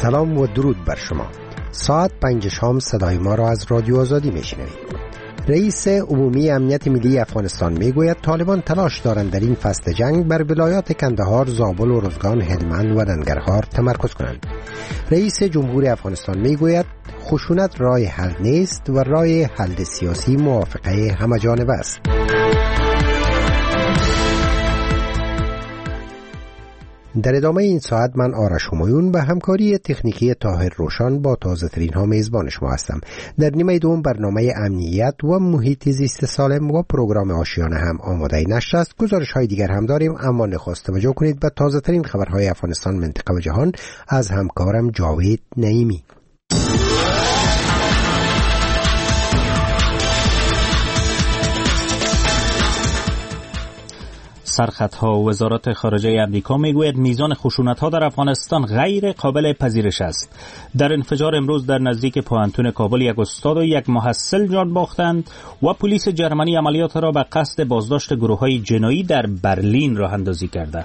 سلام و درود بر شما. ساعت 5 شام صدای ما را از رادیو آزادی میشنوید. رئیس عمومی امنیت ملی افغانستان میگوید طالبان تلاش دارند در این فصل جنگ بر ولایات کندهار، زابل، ارزگان، هلمند و ننگرهار تمرکز کنند. رئیس جمهوری افغانستان میگوید خشونت راه حل نیست و راه حل سیاسی موافقه همه‌جانبه است. در ادامه این ساعت من آرش همایون به همکاری تکنیکی طاهر روشن با تازه ترین ها میزبان شما هستم. در نیمه دوم برنامه امنیت و محیط زیست سالم و پروگرام آشیانه هم آماده نشر است. گزارش های دیگر هم داریم، اما نخست توجه کنید به تازه ترین خبرهای افغانستان، منطقه و جهان از همکارم جاوید نعیمی. سرخطها وزارت خارجه امریکا میگوید میزان خشونت‌ها در افغانستان غیر قابل پذیرش است. در انفجار امروز در نزدیک پوهنتون کابل یک استاد و یک محصل جان باختند و پلیس جرمنی عملیات را به قصد بازداشت گروه‌های جنایی در برلین راه اندازی کرده.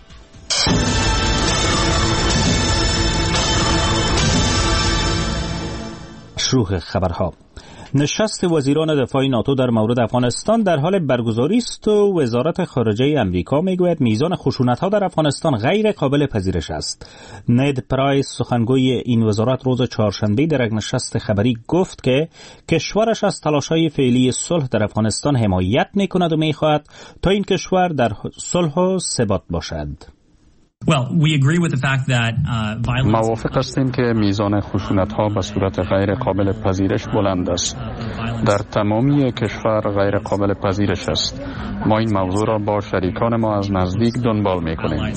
شروع خبرها. نشست وزیران دفاع ناتو در مورد افغانستان در حال برگزاری است و وزارت خارجه امریکا میگوید میزان خشونت‌ها در افغانستان غیر قابل پذیرش است. نید پرایس سخنگوی این وزارت روز چهارشنبه در یک نشست خبری گفت که کشورش از تلاش‌های فعلی صلح در افغانستان حمایت می‌کند و می‌خواهد تا این کشور در صلح و ثبات باشد. موافق هستیم که میزان خشونت‌ها به صورت غیر قابل پذیرش بلند است. در تمامی کشور غیر قابل پذیرش است. ما این موضوع را با شریکان ما از نزدیک دنبال می‌کنیم.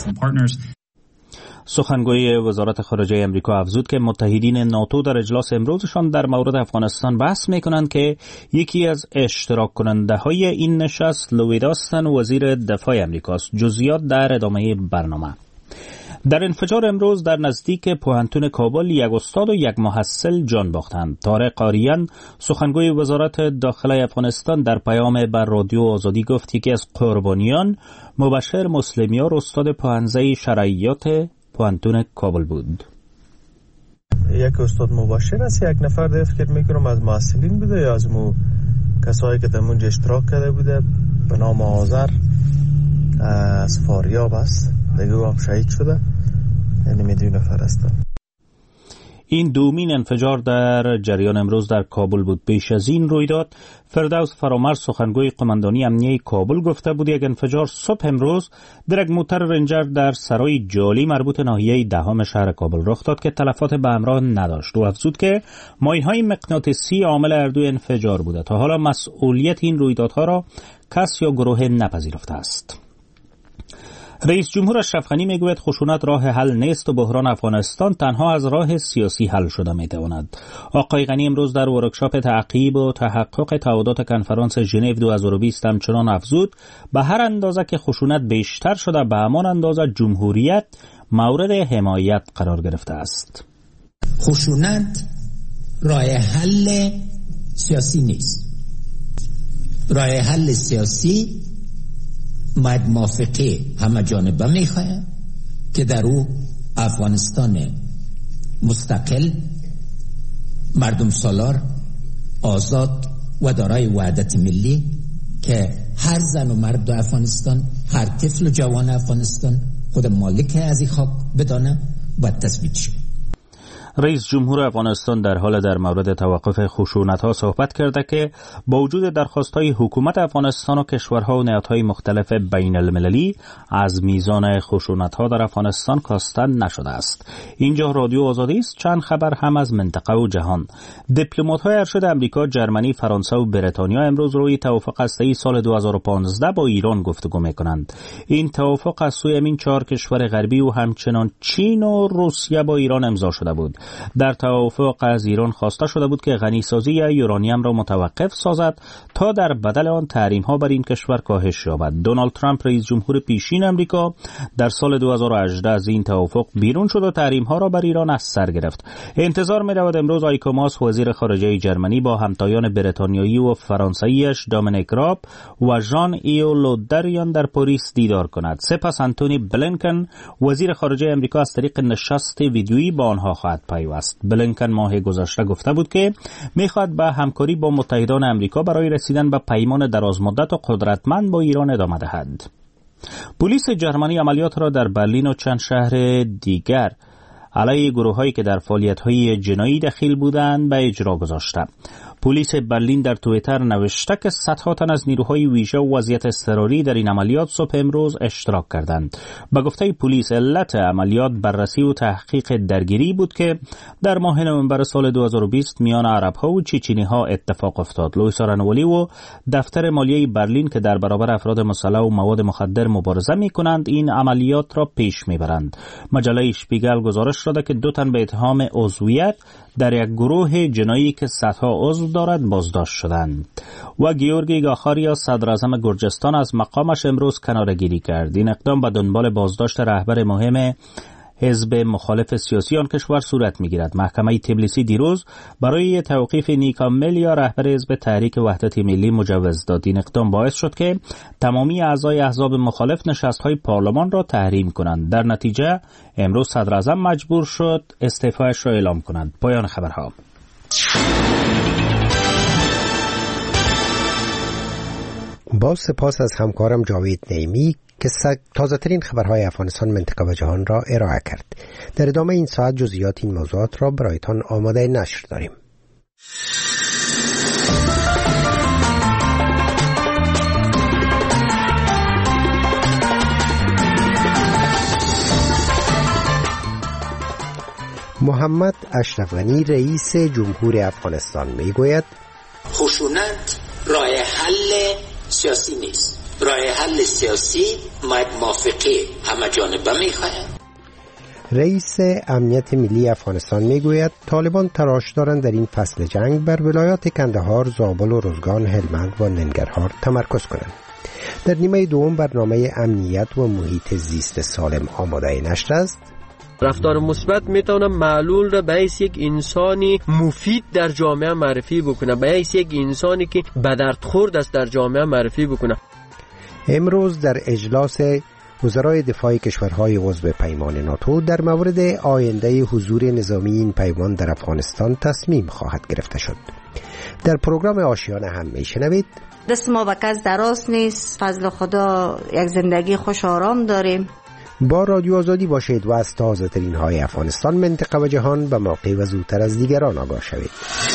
سخنگوی وزارت خارجه امریکا افزود که متحدین ناتو در اجلاس امروزشان در مورد افغانستان بحث می‌کنند که یکی از اشتراک کننده‌های این نشست لوید آستن وزیر دفاع امریکاست. جزئیات در ادامه برنامه. در انفجار امروز در نزدیک پوهنتون کابل یک استاد و یک محصل جان باختند. طارق قاریان سخنگوی وزارت داخله افغانستان در پیام بر رادیو آزادی گفت یکی از قربانیان مبشر مسلمیار استاد پوهنځی شرعیات پوهنتون کابل بود. یک استاد مبشر است، یک نفر دیگه فکر میکنم از محصلین بوده یا از کسایی که در اونجا اشتراک کرده بوده به نام آذر از فاریاب است. دیگه او هم شهید شده، یعنی میدون نفر هستن. این دومین انفجار در جریان امروز در کابل بود. پیش از این رویداد فردوس فرامرز سخنگوی قماندانی امنیه کابل گفته بود یک انفجار صبح امروز در یک موتر رنجر در سرای جالی مربوط ناحیه دهم شهر کابل رخ داد که تلفات به همراه نداشت. و افزود که مایه‌های مغناطیسی عامل اردو انفجار بوده. تا حالا مسئولیت این رویدادها را کس یا گروه نپذیرفته است. رئیس جمهور اشرف غنی میگوید خشونت راه حل نیست و بحران افغانستان تنها از راه سیاسی حل شده میتواند. آقای غنی امروز در ورکشاپ تعقیب و تحقق تعهدات کنفرانس ژنو 2020 همچنان افزود به هر اندازه که خشونت بیشتر شده به همان اندازه جمهوریت مورد حمایت قرار گرفته است. خشونت راه حل سیاسی نیست. راه حل سیاسی باید موافقه همه جانبه میخواه که در او افغانستان مستقل، مردم سالار، آزاد و دارای وحدت ملی که هر زن و مرد افغانستان، هر طفل و جوان افغانستان خود مالک از این خاک بدانه باید تثبیت شد. رئیس جمهور افغانستان در حال در مورد توقف خشونت‌ها صحبت کرده که با وجود درخواست‌های حکومت افغانستان و کشورها و نهادهای مختلف بین المللی از میزان خشونت‌ها در افغانستان کاستن نشده است. اینجا رادیو آزادی است. چند خبر هم از منطقه و جهان. دیپلمات‌های ارشد آمریکا، جرمنی، فرانسه و بریتانیا امروز روی توافق هسته‌ای سال 2015 با ایران گفتگو می‌کنند. این توافق از سوی همین 4 کشور غربی و همچنان چین و روسیه با ایران امضا شده بود. در توافق از ایران خواسته شده بود که غنیسازی یورانیم را متوقف سازد تا در بدل آن تحریم‌ها بر این کشور کاهش یابد. دونالد ترامپ رئیس جمهور پیشین امریکا در سال 2018 از این توافق بیرون شد و تحریم‌ها را بر ایران از سر گرفت. انتظار می‌رود امروز هایکو ماس وزیر خارجه جرمنی با همتایان بریتانیایی و فرانسویش دومینیک راب و ژان ایو لو دریان در پاریس دیدار کند. سپس آنتونی بلینکن وزیر خارجه امریکا از طریق نشست ویدیویی با آنها خواهد پیوست. بلینکن ماه گذشته گفته بود که می‌خواهد به همکاری با متحدان امریکا برای رسیدن به پیمان درازمدت و قدرتمند با ایران ادامه دهد. پلیس جرمنی عملیات را در برلین و چند شهر دیگر علیه گروه‌هایی که در فعالیت‌های جنایی دخیل بودند به اجرا گذاشته. پلیس برلین در توییتر نوشته که صدها تن از نیروهای ویژه و وضعیت اضطراری در این عملیات صبح امروز اشتراک کردند. به گفته پلیس علت عملیات بررسی و تحقیق درگیری بود که در ماه نوامبر سال 2020 میان عرب‌ها و چچنی‌ها اتفاق افتاد. لوئیس آرنولی و دفتر مالیه برلین که در برابر افراد مسلح و مواد مخدر مبارزه می‌کنند این عملیات را پیش می‌برند. مجله شپیگل گزارش داده که 2 تن به اتهام عضویت در یک گروه جنایی که صدها عضو دارد بازداشت شدند. و گیورگی گاخاریا صدر اعظم گرجستان از مقامش امروز کناره‌گیری کرد. این اقدام به دنبال بازداشت رهبر مهم حزب مخالف سیاسی آن کشور صورت می‌گیرد. محکمه تبلیسی دیروز برای توقیف نیکا ملیا رهبر حزب تحریک وحدت ملی مجوز داد. این اقدام باعث شد که تمامی اعضای احزاب مخالف نشست‌های پارلمان را تحریم کنند. در نتیجه امروز صدر اعظم مجبور شد استعفایش را اعلام کنند. پایان خبرها. با سپاس از همکارم جاوید نعیمی که تازه ترین خبرهای افغانستان، منطقه و جهان را ارائه کرد. در ادامه این ساعت جزئیات این موضوعات را برایتان آماده نشر داریم. محمد اشرف غنی رئیس جمهور افغانستان میگوید خشونت راه حل سیاسی نیست. راه حل سیاسی موافقه همه جانبه میخواهد. رئیس امنیت ملی افغانستان میگوید طالبان تلاش دارند در این فصل جنگ بر ولایات کندهار، زابل و روزگان، هلمند و ننگرهار تمرکز کنند. در نیمه دوم برنامه امنیت و محیط زیست سالم آماده نشر است. رفتار مثبت میتونه معلول را به حیث یک انسانی مفید در جامعه معرفی بکنه، به حیث یک انسانی که به درد خورد است در جامعه معرفی بکنه. امروز در اجلاس وزرای دفاع کشورهای عضو پیمان ناتو در مورد آینده حضور نظامی این پیمان در افغانستان تصمیم خواهد گرفته شد. در پروگرام آشیانه هم میشنوید دست ما به کس دراز نیست، فضل خدا یک زندگی خوش آرام داریم. با رادیو آزادی باشید و از تازه ترین های افغانستان، منطقه و جهان به موقع و زودتر از دیگران آگاه شوید.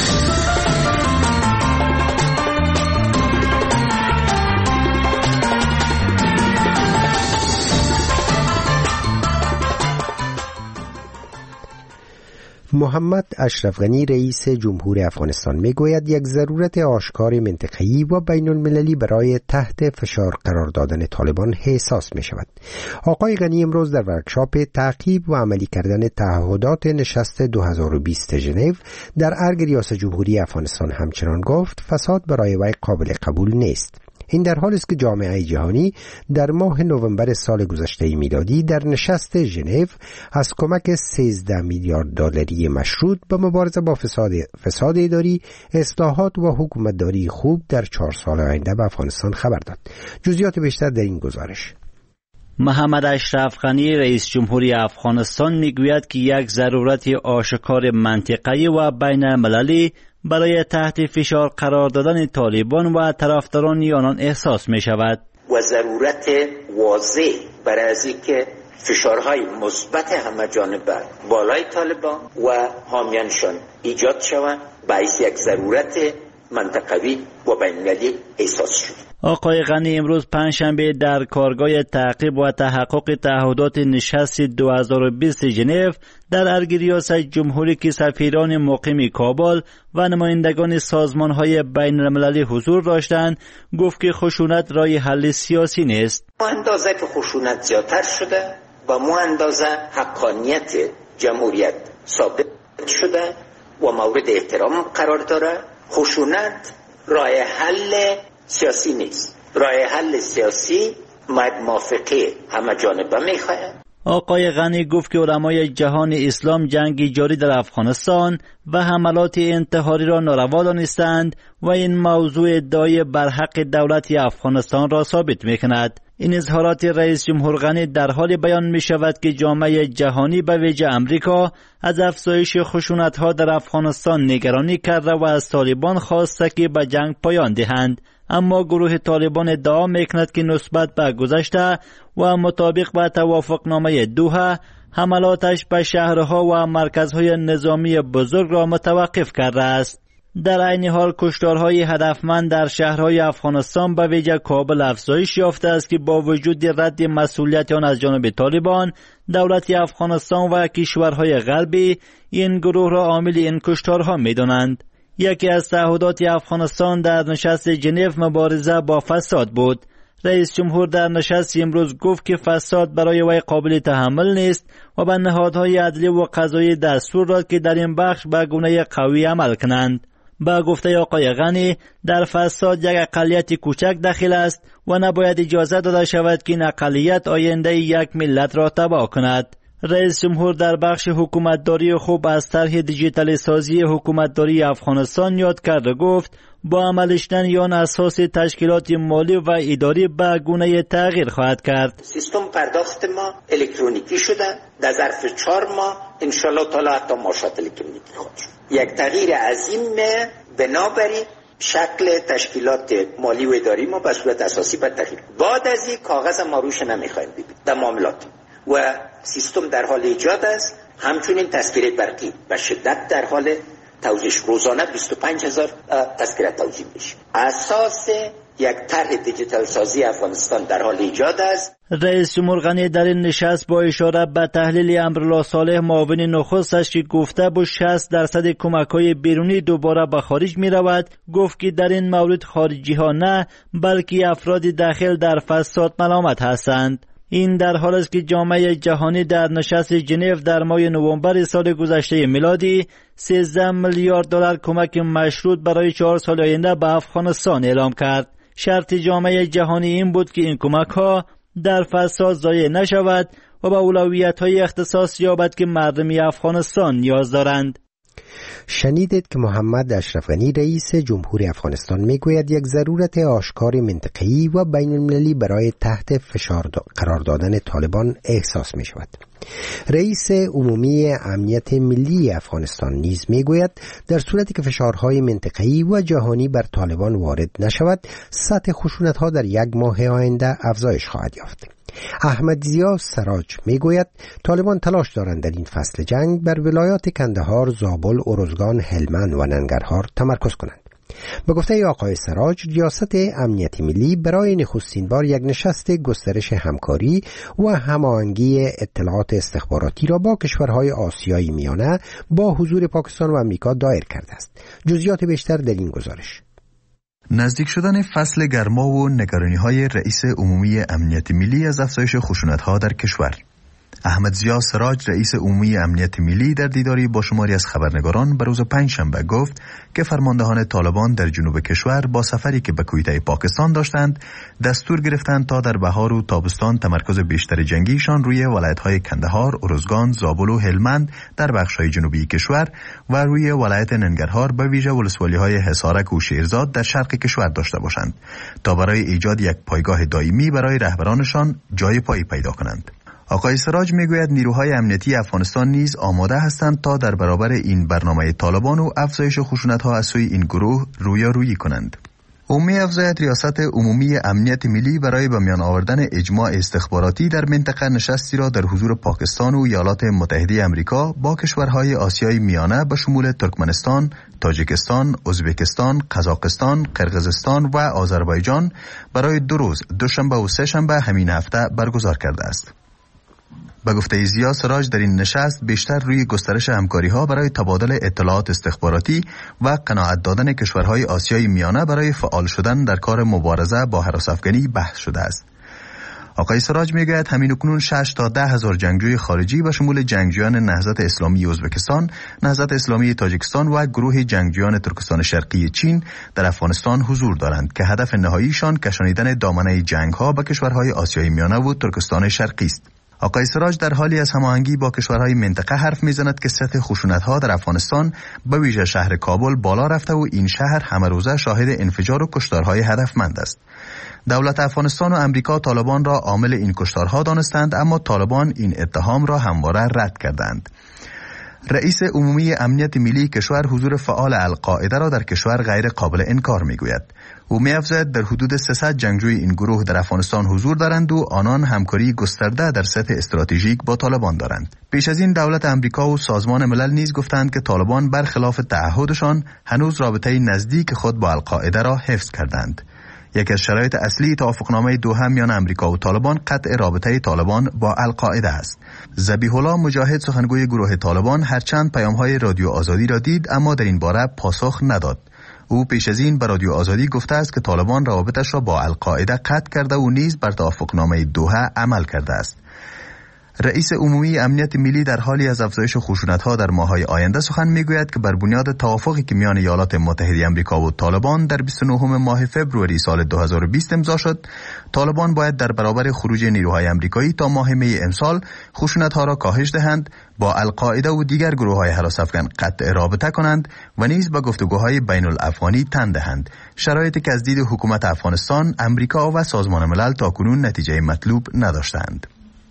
محمد اشرف غنی رئیس جمهور افغانستان میگوید یک ضرورت آشکار منطقه‌ای و بین المللی برای تحت فشار قرار دادن طالبان احساس می شود. آقای غنی امروز در ورکشاپ تعقیب و عملی کردن تعهدات نشست 2020 ژنو در ارگ ریاست جمهوری افغانستان همچنان گفت فساد برای وی قابل قبول نیست. این در حالی است که جامعه جهانی در ماه نوامبر سال گذشته میلادی در نشست ژنو از کمک 13 میلیارد دلاری مشروط به مبارزه با فساد اداری، اصلاحات و حکومتداری خوب در 4 سال آینده به افغانستان خبر داد. جزئیات بیشتر در این گزارش. محمد اشرف غنی رئیس جمهوری افغانستان میگوید که یک ضرورت آشکار منطقه‌ای و بین المللی برای تحت فشار قرار دادن طالبان و طرفداران آنان احساس می شود و ضرورت واضح برای از اینکه فشارهای مثبت همه جانبه بالای طالبان و حامیانشان ایجاد شود باعث یک ضرورت منطقوی و بین‌المللی احساس شد. آقای غنی امروز پنجشنبه در کارگاه تعقیب و تحقق تعهدات نشست 2020 ژنو در ارگ ریاست جمهوری که سفیران مقیم کابل و نمایندگان سازمان‌های بین‌المللی حضور داشتند گفت که خشونت راه حل سیاسی نیست. با اندازه که خشونت زیادتر شده و مو اندازه حقانیت جمهوریت ثابت شده و مورد احترام قرار داره. خشونت راه حل سیاسی نیست. راه حل سیاسی موافقه همه جانبه میخواد. آقای غنی گفت که علمای جهان اسلام جنگی جاری در افغانستان و حملات انتحاری را ناروا دانستند و این موضوع ادعای برحق دولت افغانستان را ثابت می‌کند. این اظهارات رئیس جمهور غنی در حال بیان می شود که جامعه جهانی به ویژه امریکا از افزایش خشونت‌ها در افغانستان نگرانی کرده و از طالبان خواسته که به جنگ پایان دهند. اما گروه طالبان ادعا میکند که نسبت به گذشته و مطابق با توافقنامه دوحه حملاتش به شهرها و مرکزهای نظامی بزرگ را متوقف کرده است. در عین حال کشتارهای هدفمند در شهرهای افغانستان به ویژه کابل افزایش یافته است که با وجود رد مسئولیت آن از جانب طالبان، دولت افغانستان و کشورهای غربی این گروه را عامل این کشتارها می‌دانند. یکی از تعهدات افغانستان در نشست ژنو مبارزه با فساد بود. رئیس جمهور در نشست امروز گفت که فساد برای وی قابل تحمل نیست و به نهادهای عدلی و قضایی دستور داد که در این بخش به گونه قوی عمل کنند. با گفته آقای غنی در فساد یک اقلیت کوچک داخل است و نباید اجازه داده شود که این اقلیت آینده یک ملت را تباه کند. رئیس جمهور در بخش حکومتداری خوب از طرح دیجیتالی سازی حکومتداری افغانستان یاد کرد و گفت با عمل شدن آن اساس تشکیلات مالی و اداری به گونه تغییر خواهد کرد. سیستم پرداخت ما الکترونیکی شده. در ظرف 4 ماه ان شاء الله تعالی حتی معاشات الکترونیکی خواهد شد. یک تغییر عظیم بنابراین شکل تشکیلات مالی و اداری ما به صورت اساسی باید تغییر. بعد از این کاغذ ما روش نمیخوایم ببینیم در معاملات و سیستم در حال ایجاد است. همچنین تذکره برقی به شدت در حال توزیع، روزانه 25,000 تذکره توزیع میشه. اساس یک طرح دیجیتال سازی افغانستان در حال ایجاد است. رئیس جمهور غنی در این نشست با اشاره به تحلیل امرالله صالح معاون نخستش که گفته بود 60% کمک‌های بیرونی دوباره به خارج می رود، گفت که در این مورد خارجی ها نه بلکه افراد داخل در فساد ملامت هستند. این در حال است که جامعه جهانی در نشست ژنو در ماه نوامبر سال گذشته میلادی 13 میلیارد دلار کمک مشروط برای 4 سال آینده به افغانستان اعلام کرد. شرط جامعه جهانی این بود که این کمک‌ها در فساد ضایع نشود و به اولویت‌های اختصاص یابد که مردم افغانستان نیاز دارند. شنیدید که محمد اشرف غنی رئیس جمهور افغانستان میگوید یک ضرورت آشکار منطقه‌ای و بین المللی برای تحت فشار قرار دادن طالبان احساس می شود. رئیس عمومی امنیت ملی افغانستان نیز میگوید در صورتی که فشارهای منطقه‌ای و جهانی بر طالبان وارد نشود، سطح خشونت‌ها در یک ماه آینده افزایش خواهد یافت. احمد ضیا سراج میگوید طالبان تلاش دارند در این فصل جنگ بر ولایات کندهار، زابل، ارزگان، هلمند و ننگرهار تمرکز کنند. به گفته آقای سراج، ریاست امنیت ملی برای نخستین بار یک نشست گسترش همکاری و هماهنگی اطلاعات استخباراتی را با کشورهای آسیای میانه با حضور پاکستان و امریکا دایر کرده است. جزئیات بیشتر در این گزارش. نزدیک شدن فصل گرما و نگرانی‌های رئیس عمومی امنیت ملی از افزایش خشونت‌ها در کشور. احمد ضیا سراج رئیس عمومی امنیت ملی در دیداری با شماری از خبرنگاران به روز پنجشنبه گفت که فرماندهان طالبان در جنوب کشور با سفری که به کویته پاکستان داشتند دستور گرفتند تا در بهار و تابستان تمرکز بیشتر جنگیشان روی ولایت‌های کندهار، ارزگان، زابل و هلمند در بخش‌های جنوبی کشور و روی ولایت ننگرهار به ویژه ولسوالی‌های حصارک و شیرزاد در شرق کشور داشته باشند تا برای ایجاد یک پایگاه دائمی برای رهبرانشان جای پایی پیدا کنند. آقای سراج میگوید نیروهای امنیتی افغانستان نیز آماده هستند تا در برابر این برنامه طالبان و افزایش خشونت‌ها از سوی این گروه رویارویی کنند. او می‌افزاید ریاست عمومی امنیت ملی برای به میان آوردن اجماع استخباراتی در منطقه نشستی را در حضور پاکستان و ایالات متحده آمریکا با کشورهای آسیای میانه به شمول ترکمنستان، تاجیکستان، ازبکستان، قزاقستان، قرقیزستان و آذربایجان برای 2 روز، دوشنبه و سه‌شنبه همین هفته برگزار کرده است. به گفته ضیا سراج در این نشست بیشتر روی گسترش همکاری‌ها برای تبادل اطلاعات استخباراتی و قناعت دادن کشورهای آسیای میانه برای فعال شدن در کار مبارزه با هراس افغانی بحث شده است. آقای سراج میگوید همین اکنون 6 تا 10 هزار جنگجوی خارجی به شمول جنگجویان نهضت اسلامی ازبکستان، نهضت اسلامی تاجیکستان و گروه جنگجویان ترکستان شرقی چین در افغانستان حضور دارند که هدف نهاییشان کشانیدن دامنه جنگ‌ها به کشورهای آسیای میانه و ترکستان شرقی است. آقای سراج در حالی از هماهنگی با کشورهای منطقه حرف میزند که سطح خشونت‌ها در افغانستان به ویژه شهر کابل بالا رفته و این شهر همه روزه شاهد انفجار و کشتارهای هدفمند است. دولت افغانستان و امریکا طالبان را عامل این کشتارها دانستند، اما طالبان این اتهام را همواره رد کردند. رئیس عمومی امنیت ملی کشور حضور فعال القاعده را در کشور غیر قابل انکار میگوید. او می‌افزاید در حدود 300 جنگجوی این گروه در افغانستان حضور دارند و آنان همکاری گسترده در سطح استراتژیک با طالبان دارند. پیش از این دولت امریکا و سازمان ملل نیز گفتند که طالبان برخلاف تعهدشان هنوز رابطه نزدیک خود با القاعده را حفظ کردند. یکی از شرایط اصلی توافقنامه دوحه میان امریکا و طالبان قطع رابطه طالبان با القاعده است. ذبیح الله مجاهد سخنگوی گروه طالبان هرچند پیام‌های رادیو آزادی را دید اما در این باره پاسخ نداد. او پیش از این به رادیو آزادی گفته است که طالبان روابطش را با القاعده قطع کرده و نیز بر توافقنامه دوحه عمل کرده است. رئیس عمومی امنیت ملی در حالی از افزایش خشونت‌ها در ماه‌های آینده سخن می‌گوید که بر بنیاد توافقی که میان ایالات متحده آمریکا و طالبان در 29 ماه فوریه سال 2020 امضا شد، طالبان باید در برابر خروج نیروهای آمریکایی تا ماه می امسال خشونت‌ها را کاهش دهند، با القاعده و دیگر گروه‌های هراس افکن قطع رابطه کنند و نیز به گفتگوهای بین‌الافغانی تن دهند، شرایطی که از دید حکومت افغانستان، آمریکا و سازمان ملل تاکنون نتیجه مطلوب نداشتند.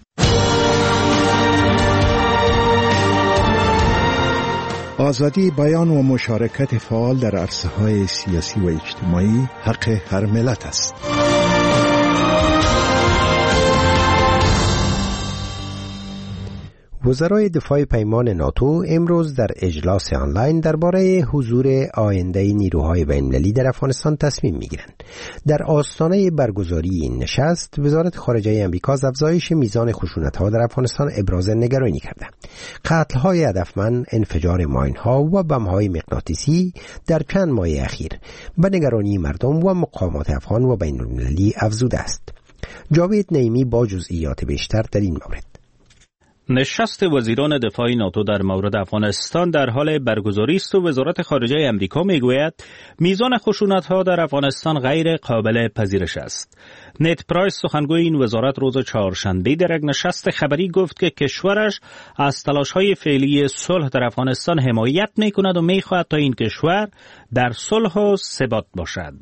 آزادی بیان و مشارکت فعال در عرصه‌های سیاسی و اجتماعی حق هر ملت است. وزرای دفاع پیمان ناتو امروز در اجلاس آنلاین درباره حضور آینده نیروهای بین‌المللی در افغانستان تصمیم می‌گیرند. در آستانه برگزاری این نشست، وزارت خارجه آمریکا از افزایش میزان خشونت‌ها در افغانستان ابراز نگرانی کرده. قتل‌های هدفمند، انفجار ماین‌ها و بمب‌های مغناطیسی در چند ماه اخیر به نگرانی مردم و مقامات افغان و بین‌المللی افزوده است. جاوید نعیمی با جزئیات بیشتر در این مورد. نشست وزیران دفاع ناتو در مورد افغانستان در حال برگزاری است و وزارت خارجه آمریکا میگوید میزان خشونت‌ها در افغانستان غیر قابل پذیرش است. نت پرایس سخنگوی این وزارت روز چهارشنبه در یک نشست خبری گفت که کشورش از تلاش‌های فعلی صلح در افغانستان حمایت می‌کند و می‌خواهد تا این کشور در صلح و ثبات باشد.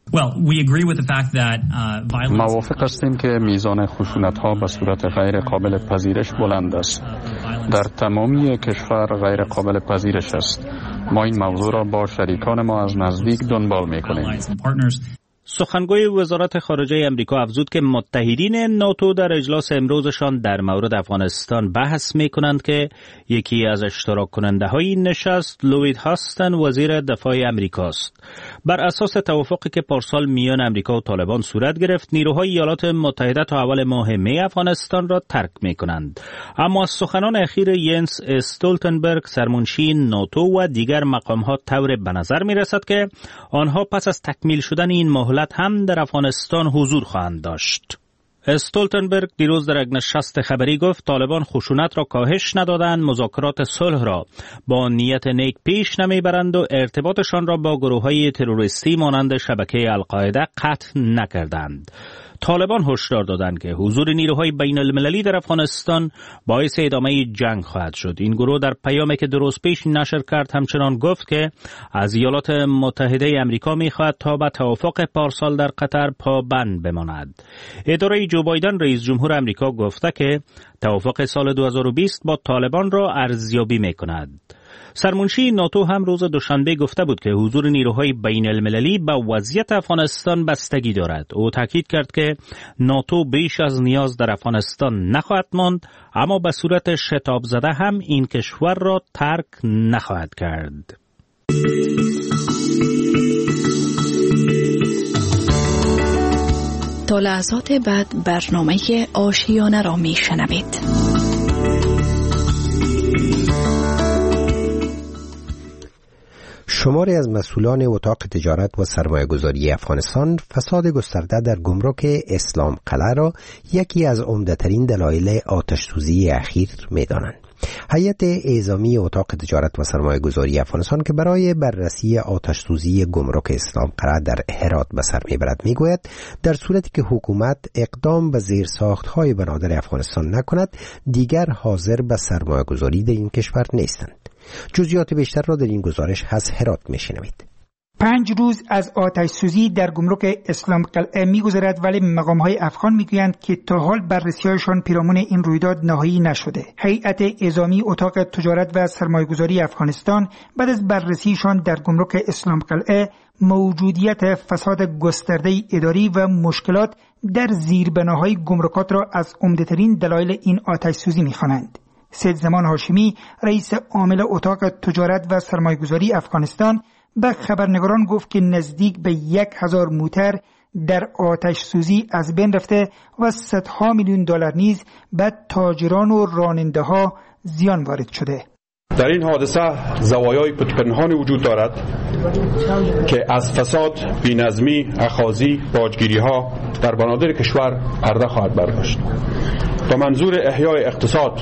موافق هستیم که میزان خشونت‌ها به صورت غیر قابل پذیرش بلند است. در تمامی کشور غیر قابل پذیرش است. ما این موضوع را با شریکان ما از نزدیک دنبال می‌کنیم. سخنگوی وزارت خارجه امریکا افزود که متحدین ناتو در اجلاس امروزشان در مورد افغانستان بحث می‌کنند که یکی از اشتراک کننده‌های این نشست لوید هاستن وزیر دفاع امریکاست. بر اساس توافقی که پارسال میان امریکا و طالبان صورت گرفت، نیروهای ایالات متحده تا اول ماه می افغانستان را ترک می‌کنند. اما از سخنان اخیر ینس استولتنبرگ سرمنشی ناتو و دیگر مقام‌ها طور به نظر می‌رسد که آنها پس از تکمیل شدن این مهلت هم در افغانستان حضور خواهند داشت. استولتنبرگ دیروز در یک نشست خبری گفت طالبان خشونت را کاهش ندادند، مذاکرات صلح را با نیت نیک پیش نمیبرند و ارتباطشان را با گروه‌های تروریستی مانند شبکه القاعده قطع نکردند. طالبان هشدار دادند که حضور نیروهای بین المللی در افغانستان باعث ادامه جنگ خواهد شد. این گروه در پیامی که درست پیش نشر کرد همچنان گفت که از ایالات متحده آمریکا می‌خواهد تا به توافق پارسال در قطر پابند بماند. اداره جو بایدن رئیس جمهور آمریکا گفته که توافق سال 2020 با طالبان را ارزیابی می‌کند. سرمنشی ناتو هم روز دوشنبه گفته بود که حضور نیروهای بین المللی به وضعیت افغانستان بستگی دارد. او تاکید کرد که ناتو بیش از نیاز در افغانستان نخواهد ماند، اما به صورت شتاب زده هم این کشور را ترک نخواهد کرد. تا لحظات بعد برنامه آشیانه را می شنوید. شماری از مسئولان اتاق تجارت و سرمایه‌گذاری افغانستان فساد گسترده در گمرک اسلام قلعه را یکی از عمده‌ترین دلایل آتش‌سوزی اخیر می‌دانند. هیئت اعزامی اتاق تجارت و سرمایه‌گذاری افغانستان که برای بررسی آتش‌سوزی گمرک اسلام قلعه در هرات به سر میبرد میگوید در صورتی که حکومت اقدام به زیرساخت‌های بنادر افغانستان نکند دیگر حاضر به سرمایه‌گذاری در این کشور نیستند. جزئیات بیشتر را در این گزارش از هرات میشنوید. 5 روز از آتش سوزی در گمرک اسلام قلعه می‌گذرد، ولی مقام‌های افغان می‌گویند که تا حال بررسی‌هایشان پیرامون این رویداد نهایی نشده. هیئت اعزامی اتاق تجارت و سرمایه‌گذاری افغانستان بعد از بررسیشان در گمرک اسلام قلعه موجودیت فساد گسترده اداری و مشکلات در زیربناهای گمرکات را از عمده‌ترین دلایل این آتش سوزی می‌خوانند. سید زمان هاشمی، رئیس عامل اتاق تجارت و سرمایه‌گذاری افغانستان، به خبرنگاران گفت که نزدیک به 1000 موتر در آتش سوزی از بین رفته و صدها میلیون دلار نیز به تاجران و راننده ها زیان وارد شده. در این حادثه زوایای پنهانی وجود دارد که از فساد، بی‌نظمی، اخاذی، باجگیری ها در بنادر کشور پرده خواهد برداشت. با منظور احیای اقتصاد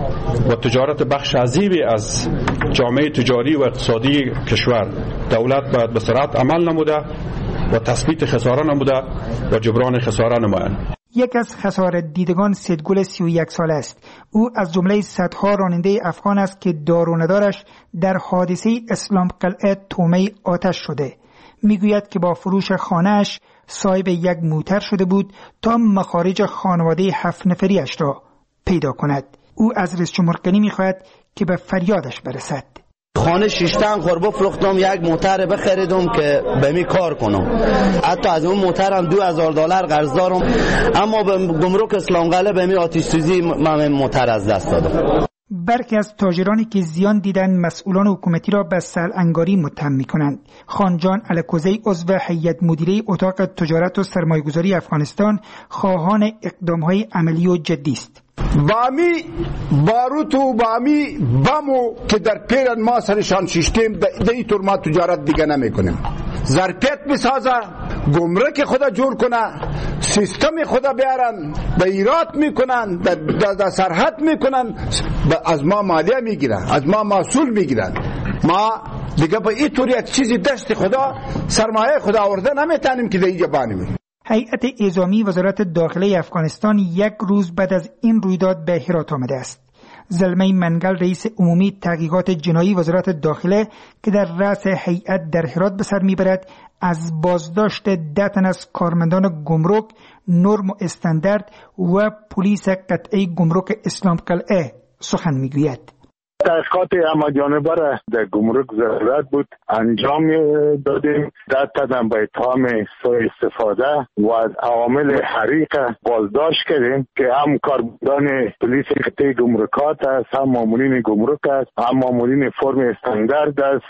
و تجارت بخش عظیمی از جامعه تجاری و اقتصادی کشور، دولت باید به سرعت عمل نموده و تثبیت خساره نموده و جبران خساره نمایند. یک از خسارت دیدگان سیدگل 31 ساله است. او از جمله صدها راننده افغان است که دار و ندارش در حادثه اسلام قلعه تومه آتش شده. میگوید که با فروش خانه‌اش صاحب یک موتر شده بود تا مخارج خانواده 7 نفریش را پیدا کند. او از رئیس جمهور کنی میخواهد که به فریادش برسد. خانه 6 تن بفروختم، یک موتر بخریدم که به می کار کنم. حتی از اون موترم $2000 قرض دارم، اما به گمرک اسلام قلعه به می آتش سوزی من موتر از دست دادم. برخی از تاجرانی که زیان دیدن مسئولان حکومتی را به سرانگاری متهم می‌کنند. خانجان الکوزی، عضو هیئت مدیره اتاق تجارت و سرمایه‌گذاری افغانستان، خواهان اقدام‌های عملی و جدی است. بامی باروت و بامی بمو که در پیرن ما سرشان شیشتیم در این طور ما تجارت دیگه نمی‌کنیم. ظرفیت بسازه، گمرک خدا جور کنه، سیستم خدا بیارن، به ایراد میکنن، در سرحد میکنن، از ما مالیه میگیرن، از ما محصول میگیرن. ما دیگه به این طوریت چیزی دست خدا، سرمایه خدا آورده نمیتونیم که در اینجا بانیم. هیئت اعزامی وزارت داخله افغانستان 1 روز بعد از این رویداد به هرات آمده است. زلمه منگل، رئیس عمومی تحقیقات جنایی وزارت داخله که در رأس هیئت در هرات به سر میبرد، از بازداشت 10 تن از کارمندان گمرک، نرم و استاندارد و پلیس قطعه گمرک اسلام قلعه سخن میگوید. تحقیقات همه‌جانبه را در گمرک ضرورت بود انجام دادیم. 10 تن به اتهام سوء استفاده و از عوامل حریق بازداشت کردیم که هم کارمندان پلیس قطعه گمرکات است، هم مامورین گمرک است، هم مامورین فرم استاندارد است،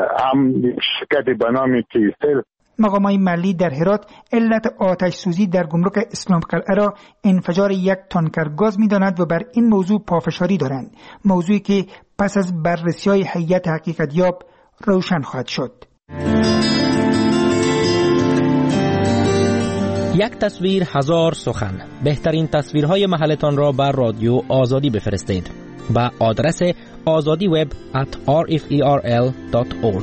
هم شرکت به نام کیسل. مقامات محلی در هرات علت آتش سوزی در گمرک اسلام قلعه را انفجار 1 تانکر گاز می‌دانند و بر این موضوع پافشاری دارند، موضوعی که پس از بررسی‌های هیئت حقیقت یاب روشن خواهد شد. یک تصویر 1000 سخن. بهترین تصویرهای محلتان را بر رادیو آزادی بفرستید به آدرس azadiweb@rferl.org.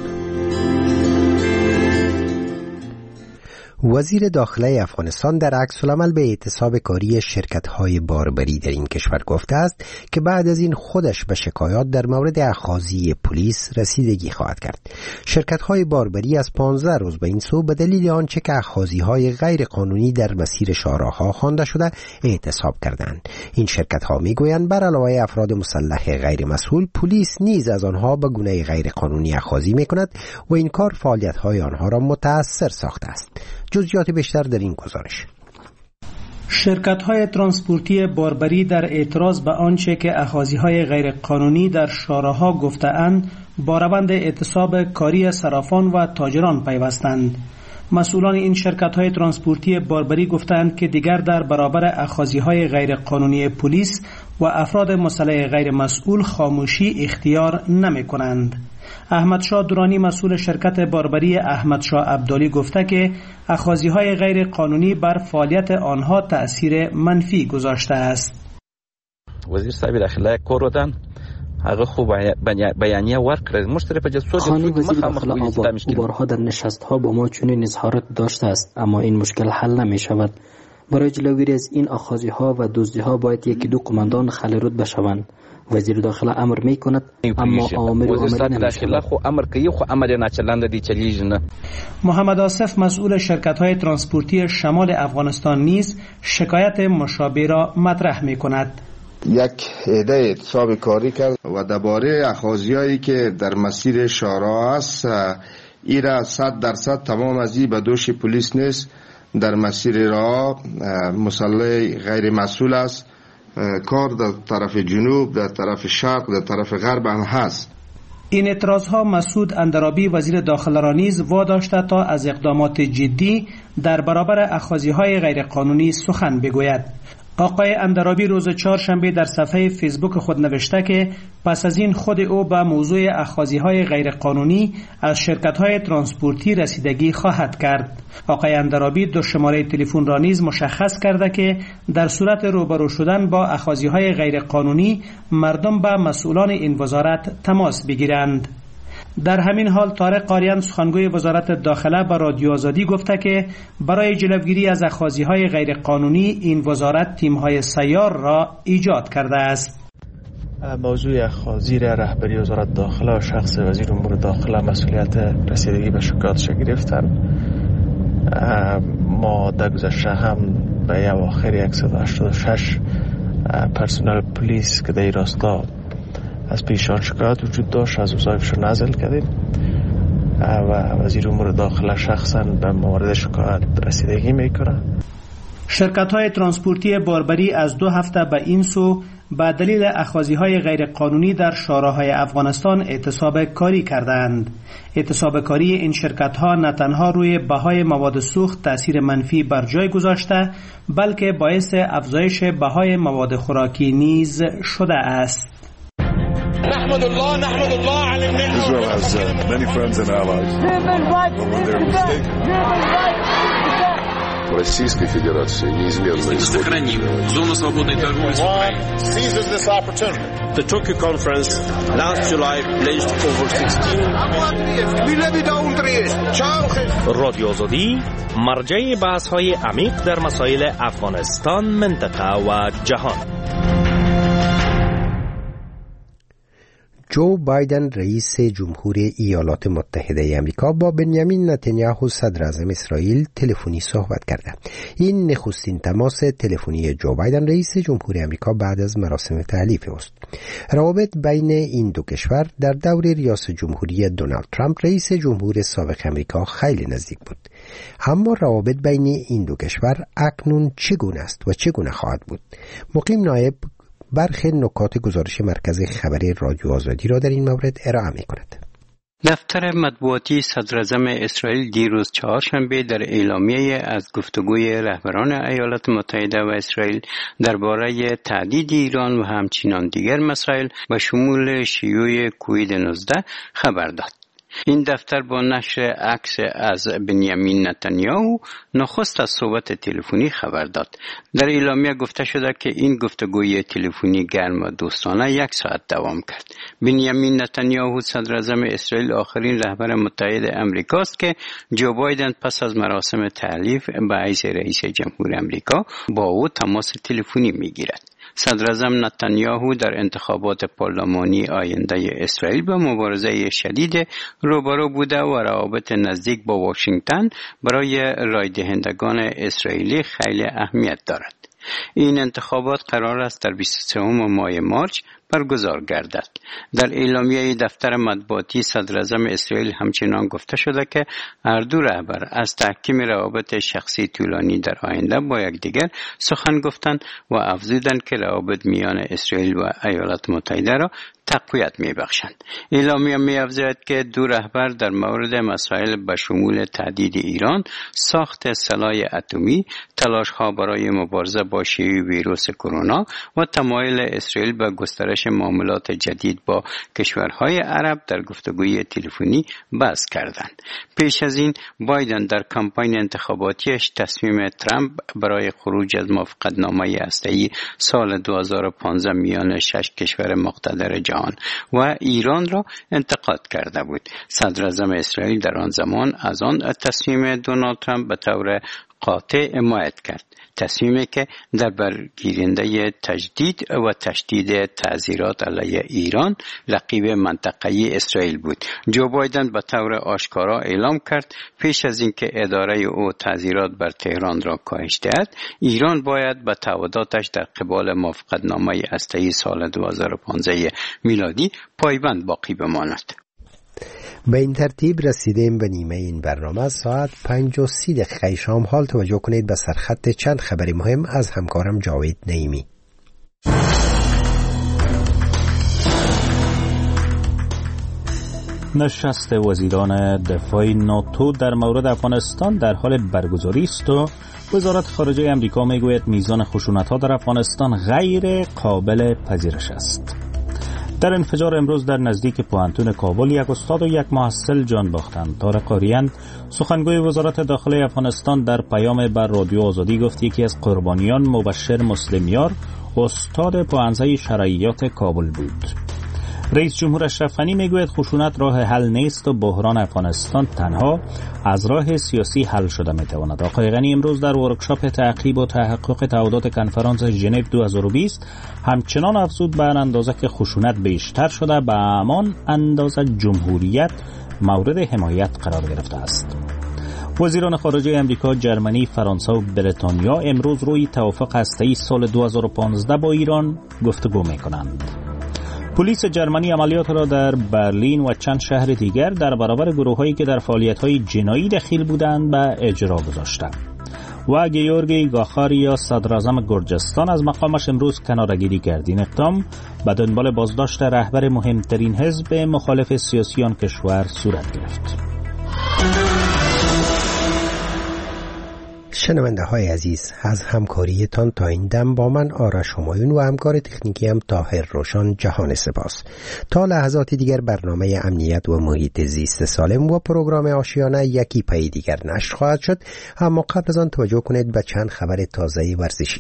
وزیر داخله افغانستان در عکس‌العمل به اعتصاب کاری شرکت‌های باربری در این کشور گفته است که بعد از این خودش به شکایات در مورد اخاذی پلیس رسیدگی خواهد کرد. شرکت‌های باربری از 15 روز به این سو به دلیل آنچه که اخاذی‌های غیر قانونی در مسیر شاهراه‌ها خوانده شده اعتصاب کردند. این شرکت‌ها می‌گویند بر علاوه افراد مسلح غیر مسئول، پلیس نیز از آنها به گونه غیر قانونی اخاذی می‌کند و این کار فعالیت‌های آنها را متأثر ساخته است. جزئیات بیشتر در این گزارش. شرکت‌های ترانسپورتی باربری در اعتراض به آنچه که اخاذی‌های غیر قانونی در شاهراه‌ها گفته‌اند با روند اعتصاب کاری صرافان و تاجران پیوستند. مسئولان این شرکت‌های ترانسپورتی باربری گفتند که دیگر در برابر اخاذی‌های غیر قانونی پلیس و افراد مسلح غیر مسئول خاموشی اختیار نمی‌کنند. احمدشاه درانی مسئول شرکت باربری احمدشاه عبدالی گفته که اخاذی‌های غیر قانونی بر فعالیت آنها تأثیر منفی گذاشته است. وزیر صاحب داخله کوردن هغه خوب بیانیه ورکړه مشتری په جسود خانه وزیر داخله او بارها در نشست‌ها با ما چنین اظهارات داشته است، اما این مشکل حل نمی شود. برای جلوگیری از این آخاذی‌ها و دزدی‌ها باید یکی دو قماندان خالی رتبه شوند. وزیر داخله امر می کند اما آمر و عملی نمی شود. خو امر کوي خو امر نه چلند دی چلیږي نه. محمد آصف مسئول شرکت‌های ترانسپورتی شمال افغانستان نیز شکایت مشابه را مطرح می کند. یک عده اعتصاب کاری کرد و درباره اخاذی‌هایی که در مسیر شارع است ایرا 100% تمام از این به دوش پلیس نیست. در مسیر راه مسلح غیر مسئول است. کار در طرف جنوب، در طرف شرق، در طرف غرب هم هست. این اعتراضها مسعود اندرابی وزیر داخله را نیز واداشته تا از اقدامات جدی در برابر اخاذی‌های غیرقانونی سخن بگوید. آقای اندرابی روز چهارشنبه در صفحه فیسبوک خود نوشته که پس از این خود او به موضوع اخاذی‌های غیرقانونی از شرکت‌های ترانسپورتی رسیدگی خواهد کرد. آقای اندرابی دو شماره تلفن را نیز مشخص کرده که در صورت روبرو شدن با اخاذی‌های غیرقانونی مردم به مسئولان این وزارت تماس بگیرند. در همین حال طارق قاریان سخنگوی وزارت داخله به رادیو آزادی گفته که برای جلوگیری از اخاذی‌های غیرقانونی این وزارت تیم‌های سیار را ایجاد کرده است. موضوع اخاذی رهبری وزارت داخله و شخص وزیر امور داخله مسئولیت رسیدگی به شکایاتش گرفتن. ما در گذشته هم به اواخر 186 پرسنل پلیس که در راستا از پیشان شکایت وجود داشت از وظایفشون نزل کردیم و وزیر امور داخله شخصا به موارد شکایت رسیدگی میکنه. شرکت‌های ترانسپورتی باربری از 2 هفته به این سو به دلیل اخاذی‌های غیرقانونی در شاهراهای افغانستان اعتصاب کاری کردند. اعتصاب کاری این شرکت‌ها نه تنها روی بهای مواد سوخت تأثیر منفی بر جای گذاشته بلکه باعث افزایش بهای مواد خوراکی نیز شده است. نحمد الله على النعمة. Israel has many friends and allies. When they're mistaken. Российской Федерации неизменно сохраним зону свободной торговли с Украиной. Seizes this opportunity. The Tokyo conference last July pledged over 16. رادیو آزادی مرجع بحث‌های عمیق در مسائل افغانستان، منطقه و جهان. جو بایدن رئیس جمهور ایالات متحده آمریکا با بنیامین نتانیاهو صدر اعظم اسرائیل تلفنی صحبت کرده. این نخستین تماس تلفنی جو بایدن رئیس جمهور آمریکا بعد از مراسم تحلیف است. روابط بین این دو کشور در دور ریاست جمهوری دونالد ترامپ رئیس جمهور سابق آمریکا خیلی نزدیک بود. اما روابط بین این دو کشور اکنون چگونه است و چگونه خواهد بود؟ مقیم نایب برخی نکات گزارش مرکز خبری رادیو آزادی را در این مورد ارائه می کند. دفتر مطبوعاتی صدراعظم اسرائیل دیروز چهارشنبه در اعلامیه از گفتگوی رهبران ایالات متحده و اسرائیل درباره تهدید ایران و همچنین دیگر مسائل و شمول شیوع کووید 19 خبر داد. این دفتر با نشر عکس از بنیامین نتانیاهو نخست از صحبت تلفنی خبر داد. در اعلامیه گفته شده که این گفتگوی تلفنی گرم و دوستانه 1 ساعت دوام کرد. بنیامین نتانیاهو صدر اعظم اسرائیل آخرین رهبر متحد آمریکاست که جو بایدن پس از مراسم تحلیف به حیث رئیس جمهور آمریکا با او تماس تلفنی میگیرد. صدراعظم نتانیاهو در انتخابات پارلمانی آینده اسرائیل با مبارزه شدید روبرو بوده و روابط نزدیک با واشنگتن برای رای دهندگان اسرائیلی خیلی اهمیت دارد. این انتخابات قرار است در 23 ماه مارچ برگزار گردد. در اعلامیه دفتر مطبوعاتی صدراعظم اسرائیل همچنان گفته شده که هر دو رهبر از تحکیم روابط شخصی طولانی در آینده با یکدیگر سخن گفتند و افزودند که روابط میان اسرائیل و ایالات متحده را تقویت می‌بخشند. اعلامیه می‌افزاید که دو رهبر در مورد مسائل به شمول تهدید ایران، ساخت سلاح اتمی، تلاش‌ها برای مبارزه با شیوع ویروس کرونا و تمایل اسرائیل به گسترش معاملات جدید با کشورهای عرب در گفتگوی تلفنی بحث کردند. پیش از این بایدن در کمپین انتخاباتیش تصمیم ترامپ برای خروج از موافقتنامه هسته‌ای سال 2015 میان 6 کشور مقتدر جهان و ایران را انتقاد کرده بود. صدر اعظم اسرائیل در آن زمان از آن تصمیم دونالد ترامپ به طور قاطع حمایت کرد. تصمیمی که در برگیرنده تجدید و تشدید تعزیرات علیه ایران رقیب منطقه‌ای اسرائیل بود. جو بایدن به طور آشکارا اعلام کرد پیش از اینکه اداره او تعزیرات بر تهران را کاهش دهد، ایران باید به تعهداتش در قبال موافقتنامه هسته‌ای سال 2015 میلادی پایبند باقی بماند. به این ترتیب رسیدیم به نیمه این برنامه. ساعت 5:30 شام. حال توجه کنید به سرخط چند خبری مهم از همکارم جاوید نعیمی. نشست وزیران دفاع ناتو در مورد افغانستان در حال برگزاری است و وزارت خارجه امریکا میگوید میزان خشونت‌ها در افغانستان غیر قابل پذیرش است. در انفجار امروز در نزدیک پوهنتون کابل یک استاد و یک محصل جان باختند. طارق آریان سخنگوی وزارت داخله افغانستان در پیام بر رادیو آزادی گفت یکی از قربانیان مبشر مسلمیار استاد پوهنځی شرعیات کابل بود. رئیس جمهور اشرف غنی میگوید خشونت راه حل نیست و بحران افغانستان تنها از راه سیاسی حل شده میتواند. آقای غنی امروز در ورکشاپ تعقیب و تحقق تعهدات کنفرانس ژنو 2020 همچنان افزود بر اندازه که خشونت بیشتر شده به همان اندازه جمهوریت مورد حمایت قرار گرفته است. وزیران خارجه امریکا، جرمنی، فرانسه و بریتانیا امروز روی توافق هسته‌ای سال 2015 با ایران گفتگو میکنند. پلیس جرمنی عملیات را در برلین و چند شهر دیگر در برابر گروه‌هایی که در فعالیت‌های جنایی دخیل بودند به اجرا گذاشته. و گیورگی گاخاریا صدراعظم گرجستان از مقامش امروز کناره‌گیری کرد. این اقدام به دنبال بازداشت رهبر مهمترین حزب مخالف سیاسی آن کشور صورت گرفت. شنونده های عزیز، از همکاریتان تا این دم با من آرش همایون و همکار تکنیکی هم طاهر روشن جهان سپاس. تا لحظات دیگر برنامه امنیت و محیط زیست سالم و پروگرام آشیانه یکی پای دیگر نشر خواهد شد، اما قبل از آن توجه کنید به چند خبر تازه ورزشی.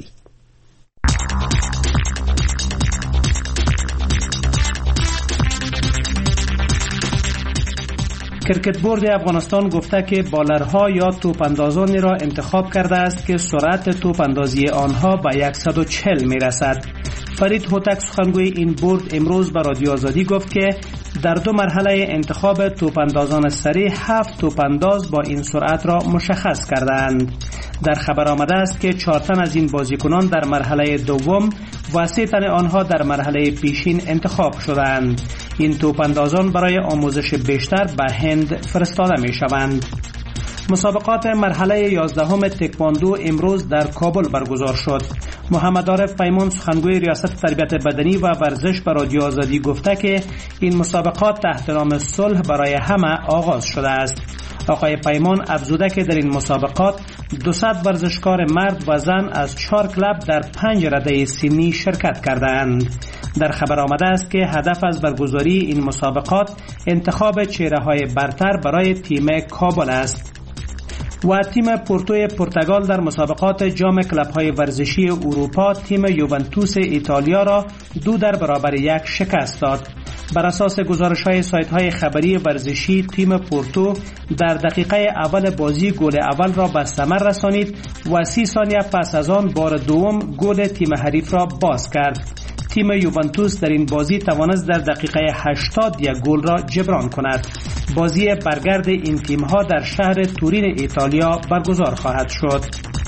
کرکت بورد افغانستان گفته که بالرها یا توپ اندازانی را انتخاب کرده است که سرعت توپ اندازی آنها به 140 میرسد. فرید هوتک سخنگوی این بورد امروز به رادیو آزادی گفت که در 2 مرحله انتخاب توپ اندازان سری 7 توپ انداز با این سرعت را مشخص کردند. در خبر آمده است که 4 تن از این بازیکنان در مرحله دوم و 3 تن آنها در مرحله پیشین انتخاب شدند. این توپ اندازان برای آموزش بیشتر به هند فرستاده می شوند. مسابقات مرحله 11 تکواندو امروز در کابل برگزار شد. محمد عارف پیمان سخنگوی ریاست تربیت بدنی و ورزش به رادیو آزادی گفته که این مسابقات تحت نام صلح برای همه آغاز شده است. آقای پیمان افزوده که در این مسابقات 200 ورزشکار مرد و زن از 4 کلب در 5 رده سنی شرکت کردند. در خبر آمده است که هدف از برگزاری این مسابقات انتخاب چهره‌های برتر برای تیم کابل است. و تیم پورتوی پرتغال در مسابقات جام کلب‌های ورزشی اروپا تیم یوونتوس ایتالیا را 2-1 شکست داد. بر اساس گزارش‌های سایت‌های خبری ورزشی تیم پورتو در دقیقه اول بازی گل اول را به ثمر رسانید و 30 ثانیه پس از آن بار دوم گل تیم حریف را باز کرد. تیم یوونتوس در این بازی توانست در دقیقه 80 یک گل را جبران کند. بازی برگرد این تیم‌ها در شهر تورین ایتالیا برگزار خواهد شد.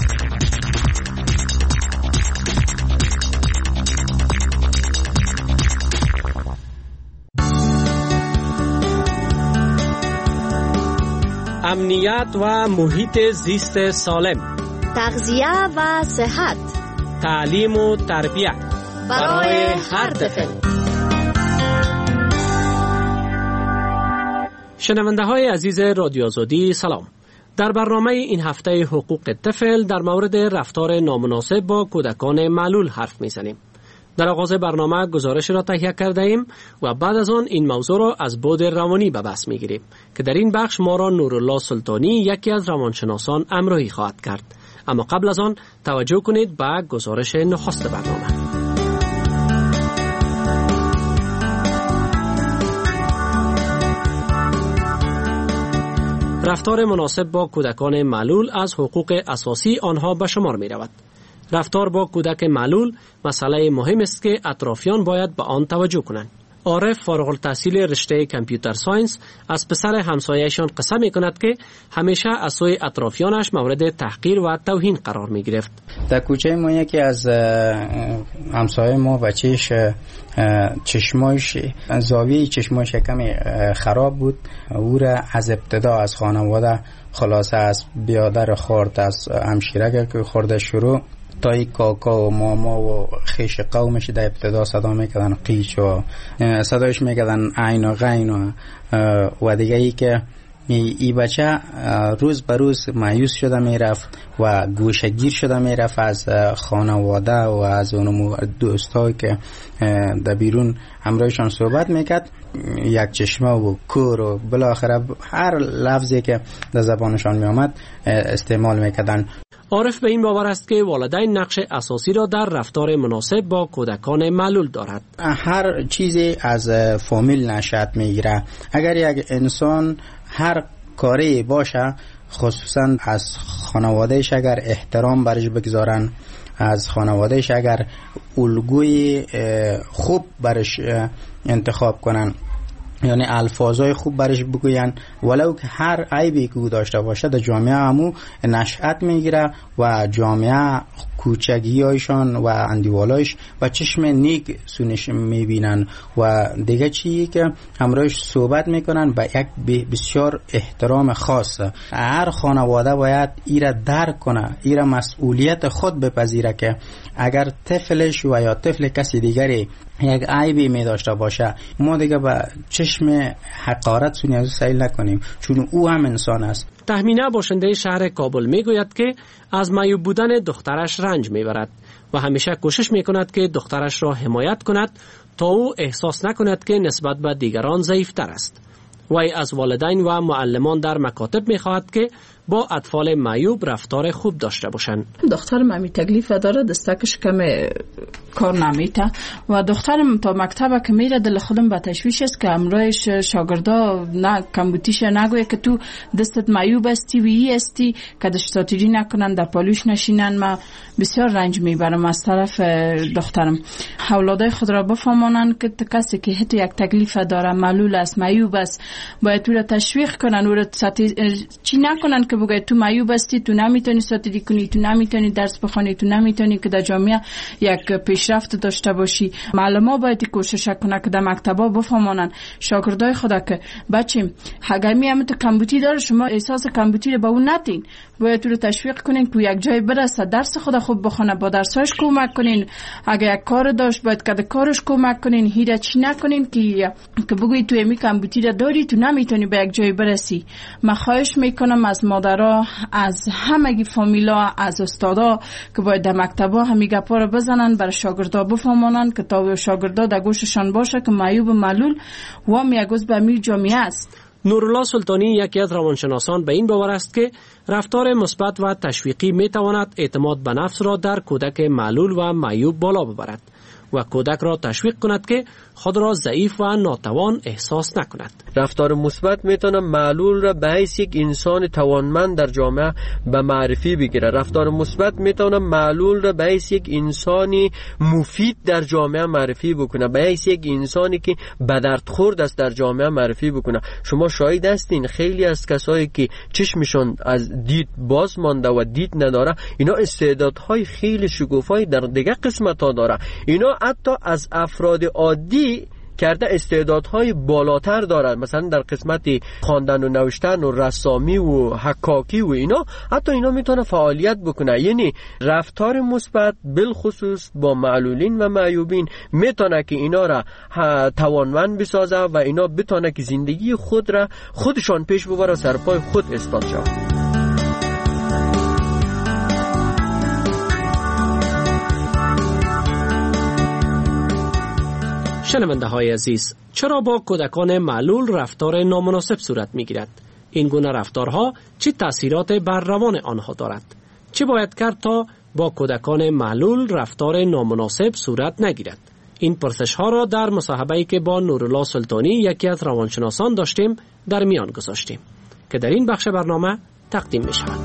امنیت و محیط زیست سالم، تغذیه و صحت، تعلیم و تربیت برای هر طفل. شنونده های عزیز رادیو آزادی سلام. در برنامه این هفته حقوق طفل در مورد رفتار نامناسب با کودکان معلول حرف میزنیم. در آغاز برنامه گزارش را تهیه کرده ایم و بعد از آن این موضوع را از بعد روانی به بحث میگیریم که در این بخش ما را نورالله سلطانی یکی از روانشناسان همراهی خواهد کرد. اما قبل از آن توجه کنید به گزارش نخست برنامه. رفتار مناسب با کودکان معلول از حقوق اساسی آنها به شمار می رود. رفتار با کودک معلول مسئله مهم است که اطرافیان باید به آن توجه کنند. عارف فارغ التحصیل رشته کامپیوتر ساینس از پسر همسایه‌شان قصه می کند که همیشه از سوی اطرافیانش مورد تحقیر و توهین قرار می گرفت. در کوچه ما یکی از همسایه ما بچهش چشمایش زاویه چشمایش کمی خراب بود. او را از ابتدا از خانواده خلاصه از بیادر خورد، از همشیره که خورده شروع تا ای کاکا و ماما و خیش قومش در ابتدا صدا میکردن قیچ و صدایش میکردن عین و غین و دیگه ای که ای بچه روز به روز مایوس شده میرفت و گوشگیر شده میرفت از خانواده و از اون دوستایی که در بیرون همراهشان صحبت میکرد. یک چشمه و کور و بالاخره هر لفظی که در زبانشان میامد استعمال میکردن. عارف به این باور است که والدین نقش اساسی را در رفتار مناسب با کودکان معلول دارد. هر چیزی از فامیل نشأت میگیره. اگر یک انسان هر کاری باشه، خصوصا از خانوادهش اگر احترام برش بگذارن، از خانوادهش اگر الگوی خوب برش انتخاب کنن، یعنی الفاظای خوب برش بگوین، ولو که هر عیبی که او داشته باشه در جامعه همو نشأت میگیره و جامعه کوچگیایشان و اندیوالایش و چشم نیک سونش میبینن و دیگه چیزی که همراهش صحبت میکنن با یک بسیار احترام خاص. هر خانواده باید ایره درک کنه، ایره مسئولیت خود بپذیره که اگر طفلش و یا طفل کسی دیگری یک عیبی می داشته باشه، ما دیگه با چشم حقارت سونی سیل نکنیم، چون او هم انسان است. تهمینه باشنده شهر کابل می گوید که از معیوب بودن دخترش رنج می برد و همیشه کوشش می کند که دخترش را حمایت کند تا او احساس نکند که نسبت به دیگران ضعیفتر است. وی از والدین و معلمان در مکاتب می خواهد که با اطفال معیوب رفتار خوب داشته باشند. دخترم همی تکلیف داره، دستکش کم کار نمیته و دخترم تا مکتب که میره دل خودم به تشویش است که امرایش شاگردا نه کمبوتیش نگویه که تو دستت معیوب استی و ای استی که دشتاتیری نکنن در پالوش نشینن. ما بسیار رنج میبرم از طرف دخترم. اولادای خود را بفهمانن که کسی که حتی یک تکلیف داره، معلول است، معیوب است، باید تو را تشویق کنن، او را چی نکنن که بگه تو معیوب هستی، تو نمیتونی ساتیری کنی، تو نمیتونی درس بخونی، تو نمیتونی که در جامعه یک پیشرفت داشته باشی. معلم ها باید کوشش کنه که در مکتبا بفهمانن شاگردای خدا که بچیم اگر هم تو کمبوتی داره، شما احساس کمبوتی رو به اون ندین، باید تو رو تشویق کنین که یک جای برسه، درس خدا خوب بخونه، با درساش کمک کنین. اگر یک کار داشت باید که کارش کمک کنین، هیچ چی نکنین که بگوی تو امی کمبوتی رو داری، تو نمیتونی به یک جای برسی. من خواهش میکنم از مادرها، از همگی فامیلا، از استادا که باید در مکتبا همین گپا رو بزنن، برای شاگردا بفهمانن که تا شاگردا در گوششان باشه که معیوب و معلول و هم یک عضو امیر جامعه است. نورالله سلطانی یکی از روانشناسان به این باور است که رفتار مثبت و تشویقی می تواند اعتماد به نفس را در کودک معلول و معیوب بالا ببرد و کودک را تشویق کند که خود را ضعیف و ناتوان احساس نکند. رفتار مثبت میتونه معلول را به حیث یک انسان توانمند در جامعه به معرفی بگیره. رفتار مثبت میتونه معلول را به حیث یک انسانی مفید در جامعه معرفی بکنه، به حیث یک انسانی که به درد خورد است در جامعه معرفی بکنه. شما شاهد هستین خیلی از کسایی که چشمشون از دید باز مانده و دید نداره، اینا استعدادهای خیلی شگفت‌های در دیگه قسمت‌ها داره. اینا حتی از افراد عادی کرده استعدادهای بالاتر دارد، مثلا در قسمت خواندن و نوشتن و رسامی و حکاکی و اینا، حتی اینا میتونه فعالیت بکنه. یعنی رفتار مثبت بالخصوص با معلولین و معیوبین میتونه که اینا را توانمند بسازه و اینا بتونه که زندگی خود را خودشان پیش ببره، سر پای خود ایستاد شود. شنونده های عزیز، چرا با کودکان معلول رفتار نامناسب صورت می گیرد؟ این گونه رفتارها چه تأثیرات بر روان آنها دارد؟ چه باید کرد تا با کودکان معلول رفتار نامناسب صورت نگیرد؟ این پرسش ها را در مصاحبه‌ای که با نورالله سلطانی یکی از روانشناسان داشتیم در میان گذاشتیم که در این بخش برنامه تقدیم می شود.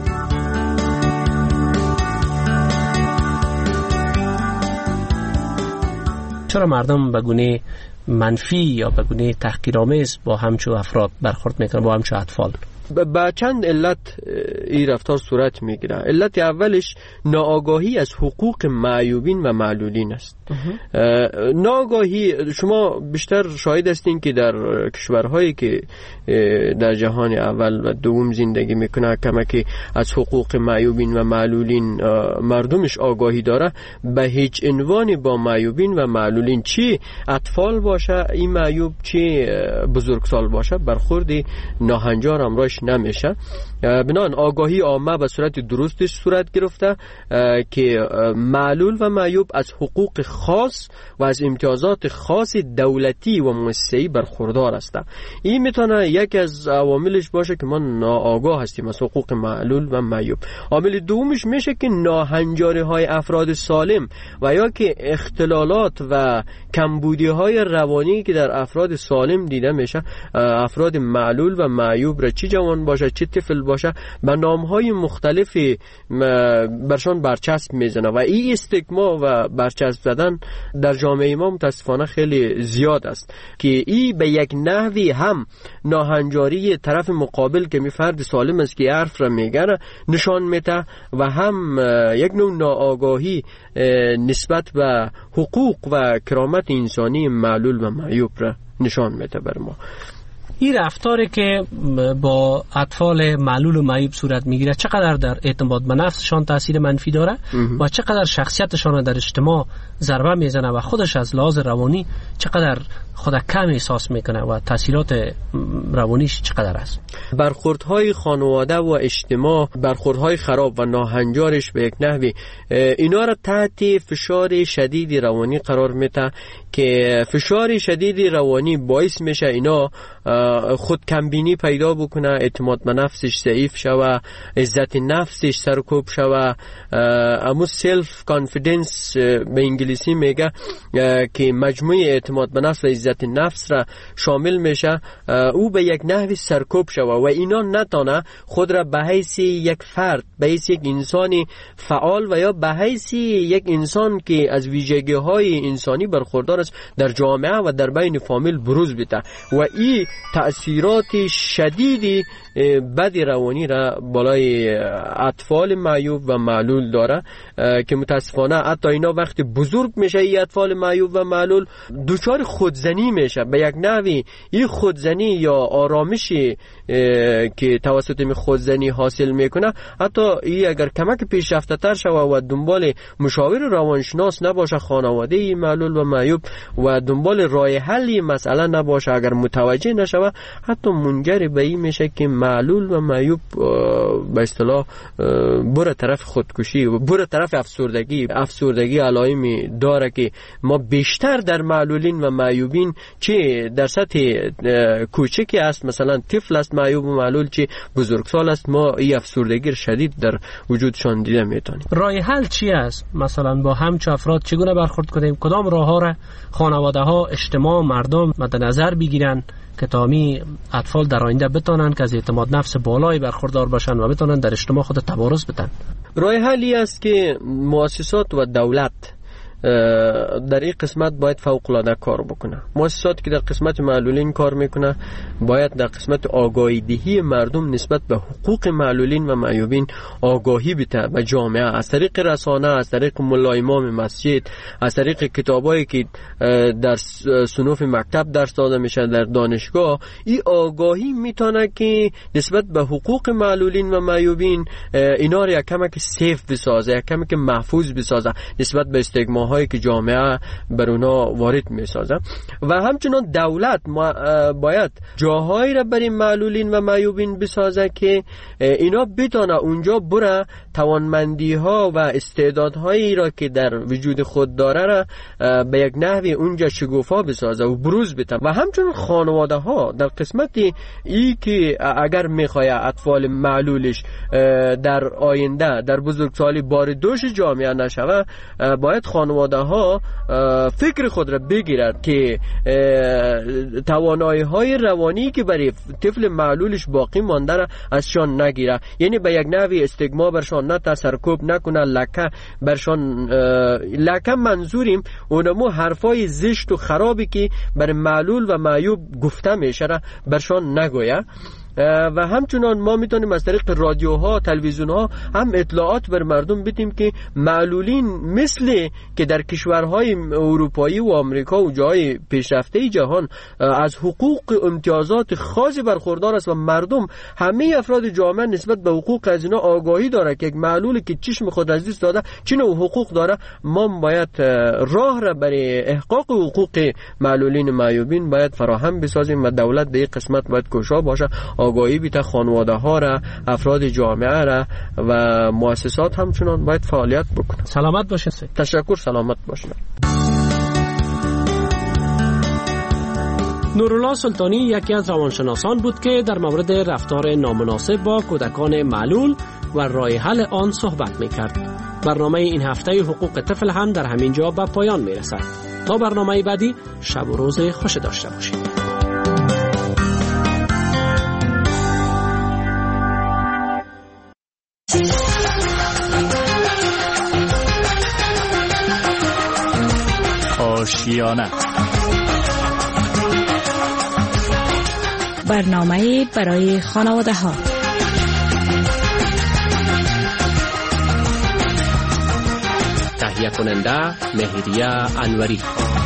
چرا مردم به گونه منفی یا به گونه تحقیرآمیز با همچو افراد برخورد میکنن، با همچو اطفال؟ با چند علت این رفتار صورت میگیره. علت اولش ناآگاهی از حقوق معیوبین و معلولین است. ناآگاهی، شما بیشتر شاهد هستین که در کشورهایی که در جهان اول و دوم زندگی میکنه کمکی از حقوق معیوبین و معلولین مردمش آگاهی داره، به هیچ عنوان با معیوبین و معلولین، چی اطفال باشه این معیوب چی بزرگسال باشه، برخورد ناهنجار امراش نمیشه. بنابراین آگاهی عامه به صورت درستش صورت گرفته که معلول و معیوب از حقوق خاص و از امتیازات خاص دولتی و مؤسسه‌ای برخوردار هستند. این میتونه یکی از عواملش باشه که ما ناآگاه هستیم از حقوق معلول و معیوب. عامل دومش میشه که ناهنجاری های افراد سالم و یا که اختلالات و کمبودی های روانی که در افراد سالم دیده میشه، افراد معلول و معیوب را چه جوان باشه چه طفل باشه به نامهای مختلفی برشان برچسب میزنه و این استیگما و برچسب زدن در جامعه ما متاسفانه خیلی زیاد است که این به یک نحوی هم ناهنجاری طرف مقابل که می فرد سالم است که حرف را میگه نشان میده و هم یک نوع ناآگاهی نسبت به حقوق و کرامت انسانی معلول و معیوب را نشان میده بر ما. این رفتاری که با اطفال معلول و معیوب صورت میگیره چقدر در اعتماد به نفسشان تاثیر منفی داره و چقدر شخصیتشان در اجتماع ضربه میزنه و خودش از لحاظ روانی چقدر خود کم احساس میکنه و تاثیرات روانیش چقدر است؟ برخوردهای خانواده و اجتماع، برخوردهای خراب و ناهنجارش به یک نحوی اینا را تحت فشار شدید روانی قرار میده که فشار شدید روانی باعث میشه اینا خود کمبینی پیدا بکنه، اعتماد به نفسش ضعیف شوه، عزت نفسش سرکوب شوه، امو سلف کانفیدنس به انگلیسی میگه که مجموعه اعتماد به نفس و عزت نفس را شامل میشه، او به یک نحوی سرکوب شوه و اینا نتانه خود را به حیث یک فرد، به حیث یک انسانی فعال و یا به حیث یک انسان که از ویژگی های انسانی برخوردار است در جامعه و در بین فامیل بروز بده و این تأثیرات شدیدی بدی روانی را بالای اطفال معیوب و معلول داره که متاسفانه حتی اینا وقتی بزرگ میشه این اطفال معیوب و معلول دچار خودزنی میشه. به یک نحوی این خودزنی یا آرامشی که توسط این خودزنی حاصل میکنه، حتی این اگر کمک پیشرفته تر شوه و دنبال مشاور روانشناس نباشه خانواده این معلول و معیوب و دنبال راه حل مسئله نباشه، اگر متوجه نشوه، حتی منجر به این میشه که معلول و معیوب به اصطلاح بره طرف خودکشی و بره طرف افسردگی علائمی داره که ما بیشتر در معلولین و معیوبین چه در سطح کوچکی است، مثلا طفل است معیوب و معلول، چه بزرگسال است، ما این افسردگی شدید در وجودشان دیده میتونیم. راه حل چی است؟ مثلا با همچو افراد چگونه برخورد کنیم؟ کدام راه ها را خانواده ها، اجتماع، مردم مد نظر بگیرن که تامی اطفال در آینده بتونن که از اعتماد نفس بالایی برخوردار باشن و بتونن در اجتماع خود تبارز بدن؟ راه حلی است که مؤسسات و دولت در این قسمت باید فوق العاده کار بکنه. مؤسساتی که در قسمت معلولین کار میکنه باید در قسمت آگاهی دهی مردم نسبت به حقوق معلولین و معیوبین آگاهی بده به جامعه، از طریق رسانه، از طریق ملا امام مسجد، از طریق کتابایی که در صنوف مکتب درس داده میشه در دانشگاه. این آگاهی میتونه که نسبت به حقوق معلولین و معیوبین اینا رو یک کمک سیف بسازه، یک کمک محفوظ بسازه نسبت به استیگماهایی که جامعه بر اونا وارد میسازه. و همچنان دولت باید جاهایی را برای معلولین و معیوبین بسازه که اینا بتونه اونجا بره توانمندی ها و استعدادهایی را که در وجود خود داره را به یک نحوی اونجا شگوفا بسازه و بروز بده. و همچنان خانواده ها در قسمتی ای که اگر میخواد اطفال معلولش در آینده در بزرگسالی بار دوش جامعه نشوه، باید خانواده ها فکر خود را بگیرد که توانایی های روانی که برای طفل معلولش باقی مانده را ازشان نگیره، یعنی به یک نحوی استیگما برشان نه سرکوب نکنه، لکه برشان لکه منظوریم اونمو حرفای زشت و خرابی که برای معلول و معیوب گفته میشه را برشان نگویه. و همچنان ما میتونیم از طریق رادیوها، تلویزیونها هم اطلاعات بر مردم بدیم که معلولین مثل که در کشورهای اروپایی و آمریکا و جای پیشرفته جهان از حقوق و امتیازات خاصی برخوردار است و مردم همه افراد جامعه نسبت به حقوق از اینا آگاهی داره که یک معلولی که چشم خود از دست داده چه نوع حقوق داره. ما باید راه را برای احقاق حقوق معلولین معیوبین باید فراهم بسازیم و دولت در این قسمت باید کوشا باشه، آگاهی بیت خانواده ها را، افراد جامعه را و مؤسسات همچنان باید فعالیت بکنه. سلامت باشه. تشکر، سلامت باشه. نورالله سلطانی یکی از روانشناسان بود که در مورد رفتار نامناسب با کودکان معلول و راه حل آن صحبت می‌کرد. برنامه این هفته حقوق طفل هم در همین جا به پایان میرسد. تا برنامه بعدی، شب و روز خوش داشته باشید. آشیانه، برنامه برای خانواده ها. تهیه کننده مهریه انوری.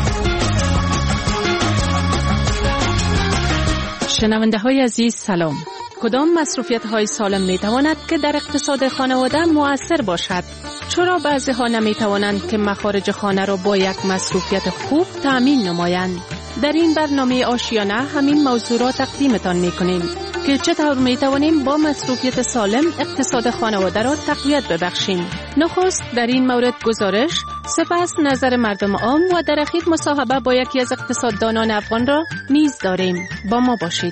شنونده های عزیز سلام. کدام مصروفیت های سالم می تواند که در اقتصاد خانواده مؤثر باشد؟ چرا بعضی ها نمی توانند که مخارج خانه را با یک مصروفیت خوب تأمین نمایند؟ در این برنامه آشیانه همین موضوع را تقدیمتان می کنیم که چطور می توانیم با مصروفیت سالم اقتصاد خانواده را تقویت ببخشیم. نخست در این مورد گزارش، سپس نظر مردم عام و در اخیر مصاحبه با یکی از اقتصاددانان افغان را نیز داریم. با ما باشید.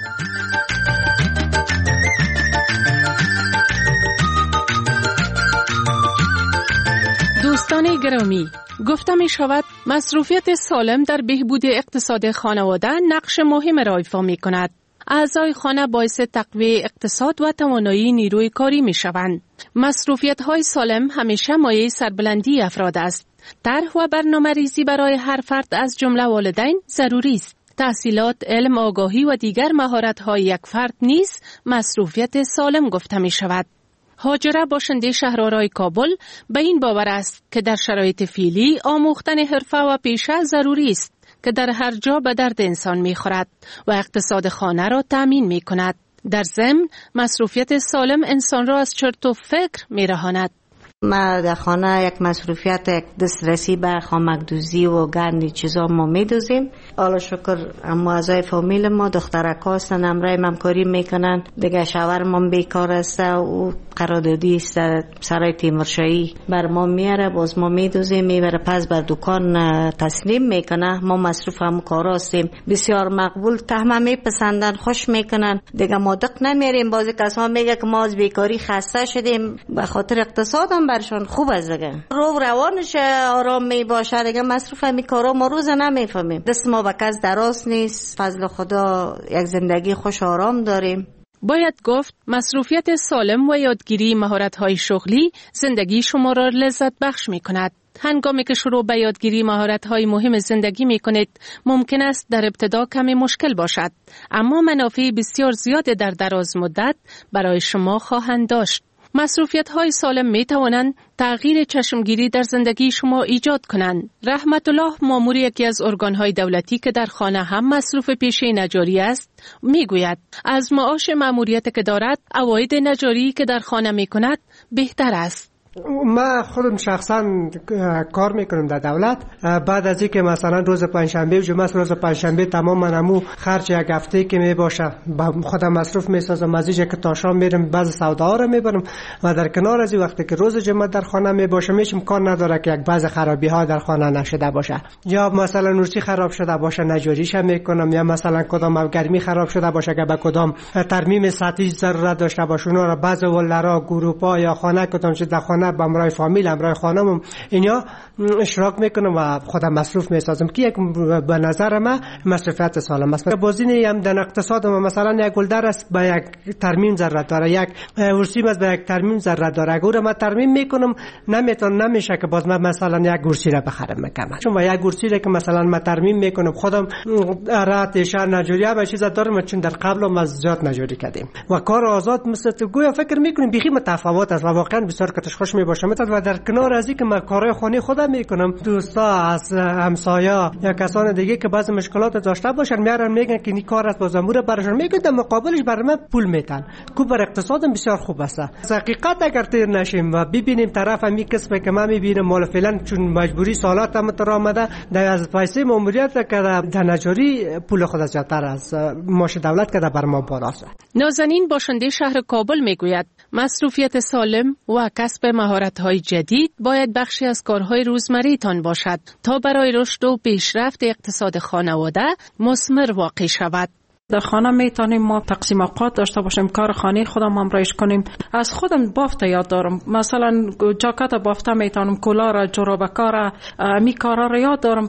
دوستان گرامی، گفته می شود مصروفیت سالم در بهبود اقتصاد خانواده نقش مهم را ایفا می کند. اعضای خانه باعث تقویت اقتصاد و توانایی نیروی کاری می شوند. مصروفیت های سالم همیشه مایه سربلندی افراد است. طرح و برنامه ریزی برای هر فرد از جمله والدین ضروری است. تحصیلات، علم، آگاهی و دیگر مهارت های یک فرد نیز مصروفیت سالم گفته می شود. هاجره باشنده شهرآرای کابل به این باور است که در شرایط فعلی آموختن حرفه و پیشه ضروری است که در هر جا به درد انسان می‌خورد و اقتصاد خانه را تأمین می‌کند. در ضمن مصروفیت سالم انسان را از چرت و فکر می‌رهاند. ما در خانه یک مصروفیت، یک دسترسی به خامک‌دوزی و گندی چیزا ما می‌دوزیم. الله شکر اما اعضای فامیل ما دخترک هستن، همراه همکاری میکنن. دیگه شوهر ما بیکار است و قراردادی است سرای تیمورشاهی بر ما میاره، باز ما میدوزیم میبره پس بر دکان تسلیم میکنه. ما مصروف هم کار هستیم، بسیار مقبول، تهم میپسندن، خوش میکنن. دیگه ما دق نمیریم. بعضی کسا میگه که ما از بیکاری خسته شدیم، به خاطر اقتصاد هم برشون خوب است. دیگه رو روانش آرام می باشه. دیگه مصروف همی کارا ما روز نمیفهمیم. دست ما به کس دراز نیست، فضل خدا یک زندگی خوش آرام داریم. باید گفت مصروفیت سالم و یادگیری مهارت‌های شغلی زندگی شما را لذت بخش می‌کند. هنگامی که شروع به یادگیری مهارت‌های مهم زندگی می‌کنید، ممکن است در ابتدا کمی مشکل باشد، اما منافع بسیار زیاد در دراز مدت برای شما خواهند داشت. مصروفیت‌های سالم می‌توانند تغییر چشمگیری در زندگی شما ایجاد کنند. رحمت الله مامور یکی از ارگان‌های دولتی که در خانه هم مصروف پیشه نجاری است، می‌گوید از معاش ماموریت که دارد، عواید نجاری که در خانه می‌کند بهتر است. من خودم شخصا کار میکنم در دولت. بعد از اینکه مثلا روز پنجشنبه و جمعه روز پنجشنبه تمام منمو خرج یک هفته که میباشه خودم مصروف میسازم، از اینجا که تا شام میرم بعض سوداها رو میبرم و در کنار از این وقتی که روز جمعه در خانه میباشه میشم کار نداره که یک بعض خرابی ها در خانه نشده باشه، یا مثلا نورچی خراب شده باشه نجاریش میکنم، یا مثلا کدام گرمی خراب شده باشه که به کدام ترمیم سطحی ضرورت داشته باشه اونا رو بعض ولرا گروپا یا خانه کدام چه در خانه با امرای فامیل امرای خانم اینا اشتراک میکنم و خودم مصروف میسازم که یک به نظر من مصرفیت سالم است. بازینی هم در اقتصاد مثلا یک گلدر است به یک ترمیم ضرورت داره، یک ورسیم است به یک ترمیم ضرورت داره. اگر من ترمیم میکنم نمیشه که باز من مثلا یک گرسی را بخرم میکنم، چون یک گرسی را که مثلا من ترمیم میکنم خودم رات شهر نجاری به چیزا دارم، چون در قبل هم از زیاد نجاری کردیم و کار آزاد مثل تو گویا فکر میکنیم بیخی متفاوت است و واقعا بسیار کتش خوش میباشم. و در کنار از این که من کارهای خانه خودم میکنم، دوستا از همسایا یا کسان دیگه که بعضی مشکلات داشته باشن میارن میگن که این کار است باز امور براشون میگن، در مقابلش برای من پول میتن که بر اقتصادم بسیار خوب است. حقیقت اگر تیر نشیم و ببینیم طرف می کسب که من میبینم مال فعلا چون مجبوری سالات هم تر آمده در از پیسه ماموریت که در نجاری پول خود زیادتر از معاش دولت که بر ما بالاست. نازنین باشنده شهر کابل میگوید مصروفیت سالم و کسب مهارت‌های جدید باید بخشی از کارهای روزمره‌تان باشد تا برای رشد و پیشرفت اقتصاد خانواده مثمر واقع شود. در خانه میتونیم ما تقسیم اوقات داشته باشیم، کار خانه خودم هم رایش کنیم. از خودم بافت یاد دارم، مثلا جاکت بافته میتونم، کلاه جورابکار می کارا را یاد دارم.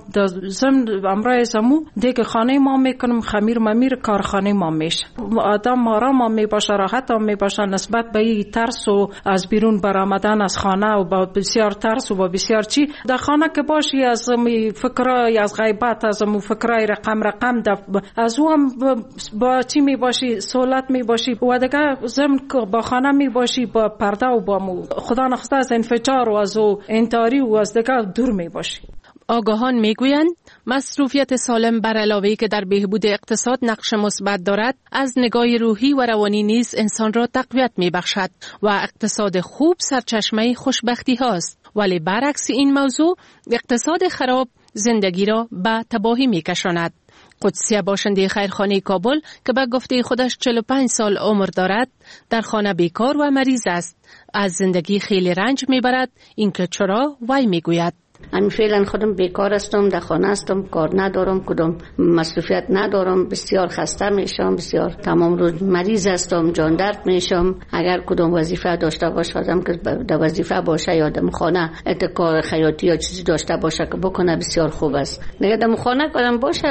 زم امرای زمو دیگه خانه ما میکنم، خمیر ممیر کار خانه ما میشه. آدم آرام هم میباشه، راحت هم میباشه نسبت به این ترس و از بیرون برآمدن از خانه و با بسیار ترس و با بسیار چی. در خانه که باشی از فکرای از غیبت، از فکرای رقم از او هم با چی می باشی، سهولت می باشی و دیگه ضمن با خانه می باشی با پرده و با خدا نخواسته از انفجار و از انتحاری و از دیگه دور می باشی. آگاهان میگویند مصروفیت سالم بر علاوه که در بهبود اقتصاد نقش مثبت دارد، از نگاه روحی و روانی نیز انسان را تقویت میبخشد و اقتصاد خوب سرچشمه خوشبختی هاست. ولی برعکس این موضوع اقتصاد خراب زندگی را به تباهی میکشاند. قدسیه باشنده خیرخانه کابل که به گفته خودش 45 سال عمر دارد، در خانه بیکار و مریض است. از زندگی خیلی رنج میبرد. اینکه چرا وی میگوید من فعلا خودم بیکار هستم، در خانه هستم، کار ندارم، کدام مصروفیت ندارم، بسیار خسته میشم، بسیار تمام روز مریض هستم، جان درد میشم. اگر کدام وظیفه داشته باشم که در وظیفه باشه یا در خانه کار خیاطی یا چیزی داشته باشه که بکنه بسیار خوب است. دیگه در خانه کدام باشه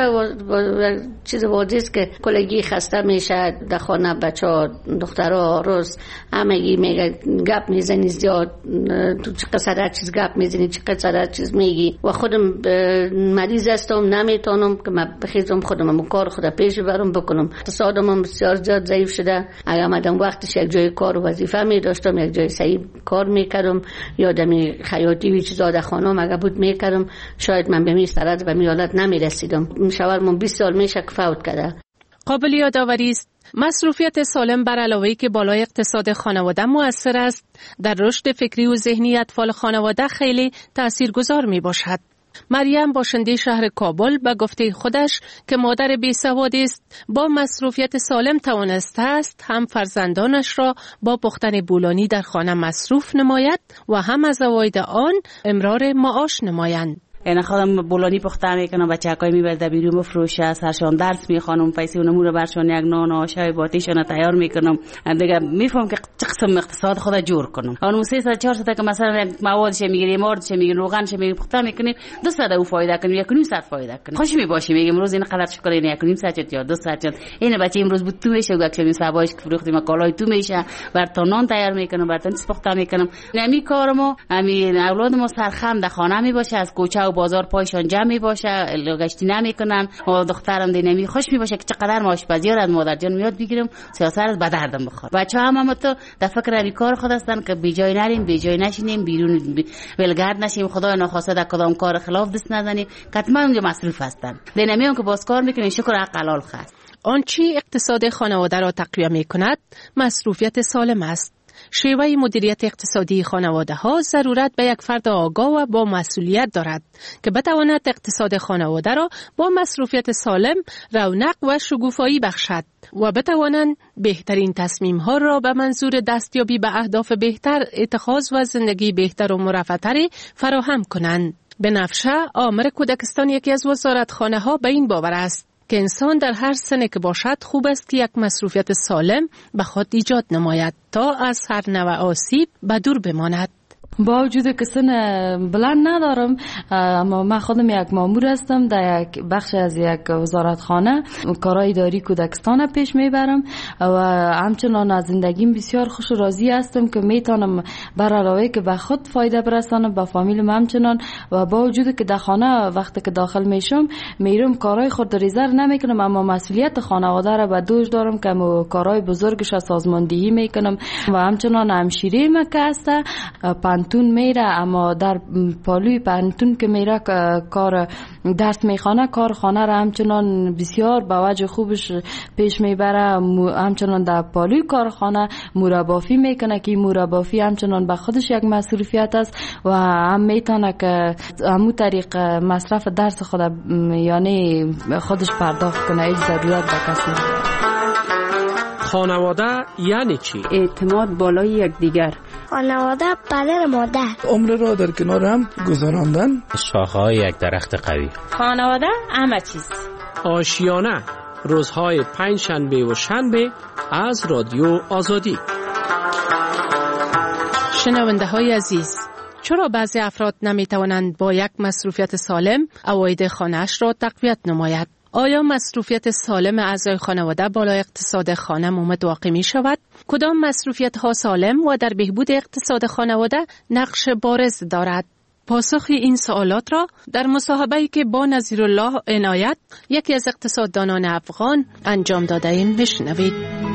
چیز واضحه است که کلگی خسته میشه. در خانه بچه‌ها دخترها روز همگی میگه گپ میزنی زیاد، تو چه قصد چیز گپ میزنی، چه قصد چیز میگی و خودم مریض هستم، نمیتونم که من بخیزم خودم کار خود پیش برم بکنم. اقتصادم هم بسیار زیاد ضعیف شده. اگر مدام وقتش یک جای کار و وظیفه می داشتم، یک جای صحیح کار میکردم یا دمی خیاطی و چیزا در خانم اگر بود میکردم، شاید من به می سرد و می حالت نمیرسیدم. شوهرم 20 سال میشه که فوت کرده. قابل یادآوری است مصروفیت سالم بر علاوه که بالای اقتصاد خانواده مؤثر است، در رشد فکری و ذهنی اطفال خانواده خیلی تاثیرگذار می باشد. مریم باشنده شهر کابل به گفته خودش که مادر بی‌سواد است، با مصروفیت سالم توانسته است هم فرزندانش را با پختن بولانی در خانه مصروف نماید و هم از عواید آن امرار معاش نمایند. یعنی خودم بولانی پخته میکنم، بچه‌های میبرد بیرون بفروشه، سرشان درس میخوانم، پیسه اونمو رو برشان یک نان آشای باتیشون تیار میکنم، دیگه میفهم که چه قسم اقتصاد خود جور کنم. اون 300 400 که مثلا موادش میگیریم، ماردش میگیریم، روغنش میگیریم، پخته میکنیم، 200 او فایده کنیم، 1.5 فایده کنیم. خوش میباشی میگم امروز این قدر شکر این 1.5 یا 200 این بچه امروز بود تو میشه و که سبایش که فروختیم کالای تو میشه، براتون نان تیار میکنم، براتون پخته میکنم. نمی کارمو همین اولادمو سرخم در خانه می باشه، از کوچه و بازار پایشان جمع می باشه، گشتی نمیکنن. و دخترم نمی خوش می باشه که چقدر ما آشپزی را از مادر جان میاد بگیرم، سیاست از به دردم بخوره. بچه‌ها هم تو در فکر همین کار خود هستن که بی جای نریم، بی جای نشینیم، بیرون ولگرد نشیم، خدای ناخواسته در کدام کار خلاف دست نزنیم، حتما اونجا مصروف هستن. نمیام که باز کار میکنین، شکر حق حلال خست. آنچه اقتصاد خانواده را تقویت می‌کند مصروفیت سالم است. شیوه مدیریت اقتصادی خانواده ها ضرورت به یک فرد آگاه و با مسئولیت دارد که بتواند اقتصاد خانواده را با مصروفیت سالم رونق و شکوفایی بخشد و بتوانند بهترین تصمیم ها را به منظور دستیابی به اهداف بهتر، اتخاذ و زندگی بهتر و مرفه‌تری فراهم کنند. بنفشه آمر کودکستان یکی از وزارتخانه ها به این باور است که انسان در هر سنی که باشد خوب است که یک مصروفیت سالم به خود ایجاد نماید تا از هر نوع آسیب به دور بماند. با وجود که سن بلند ندارم، اما من خودم یک مامور هستم در یک بخش از یک وزارتخانه، کارهای اداری کودکستان پیش میبرم و همچنان از زندگیم بسیار خوش و راضی هستم که میتونم بر علاوه که به خود فایده برسانم به فامیلم همچنان. و با وجود که در خانه وقتی که داخل میشم میرم کارهای خود ریزر نمیکنم، اما مسئولیت خانواده را به دوش دارم که کارهای بزرگش را سازماندهی میکنم. و همچنان همشیره مکه است، پانتون میره، اما در پالوی پانتون که میره کار درس میخوانه، کار خانه را همچنان بسیار با وجه خوبش پیش میبره. همچنان در پالوی کارخانه مربافی میکنه که مربافی همچنان به خودش یک مسئولیت است و هم میتونه که همون طریق مصرف درس خود یعنی خودش پرداخت کنه، هیچ ضرورت به کسی نداره. خانواده یعنی چی؟ اعتماد بالای یکدیگر. خانواده پدر مادر. عمر را در کنار هم گذراندن. شاخه‌های یک درخت قوی. خانواده همه چیز. آشیانه، روزهای 5 شنبه و شنبه از رادیو آزادی. شنونده های عزیز، چرا بعضی افراد نمی توانند با یک مصروفیت سالم عواید خانه‌اش را تقویت نماید؟ آیا مصروفیت سالم اعضای خانواده بالای اقتصاد خانه متوقع می شود؟ کدام مصروفیت ها سالم و در بهبود اقتصاد خانواده نقش بارز دارد؟ پاسخ این سوالات را در مصاحبه‌ای که با نظیرالله عنایت، یکی از اقتصاددانان افغان، انجام داده ایم بشنوید.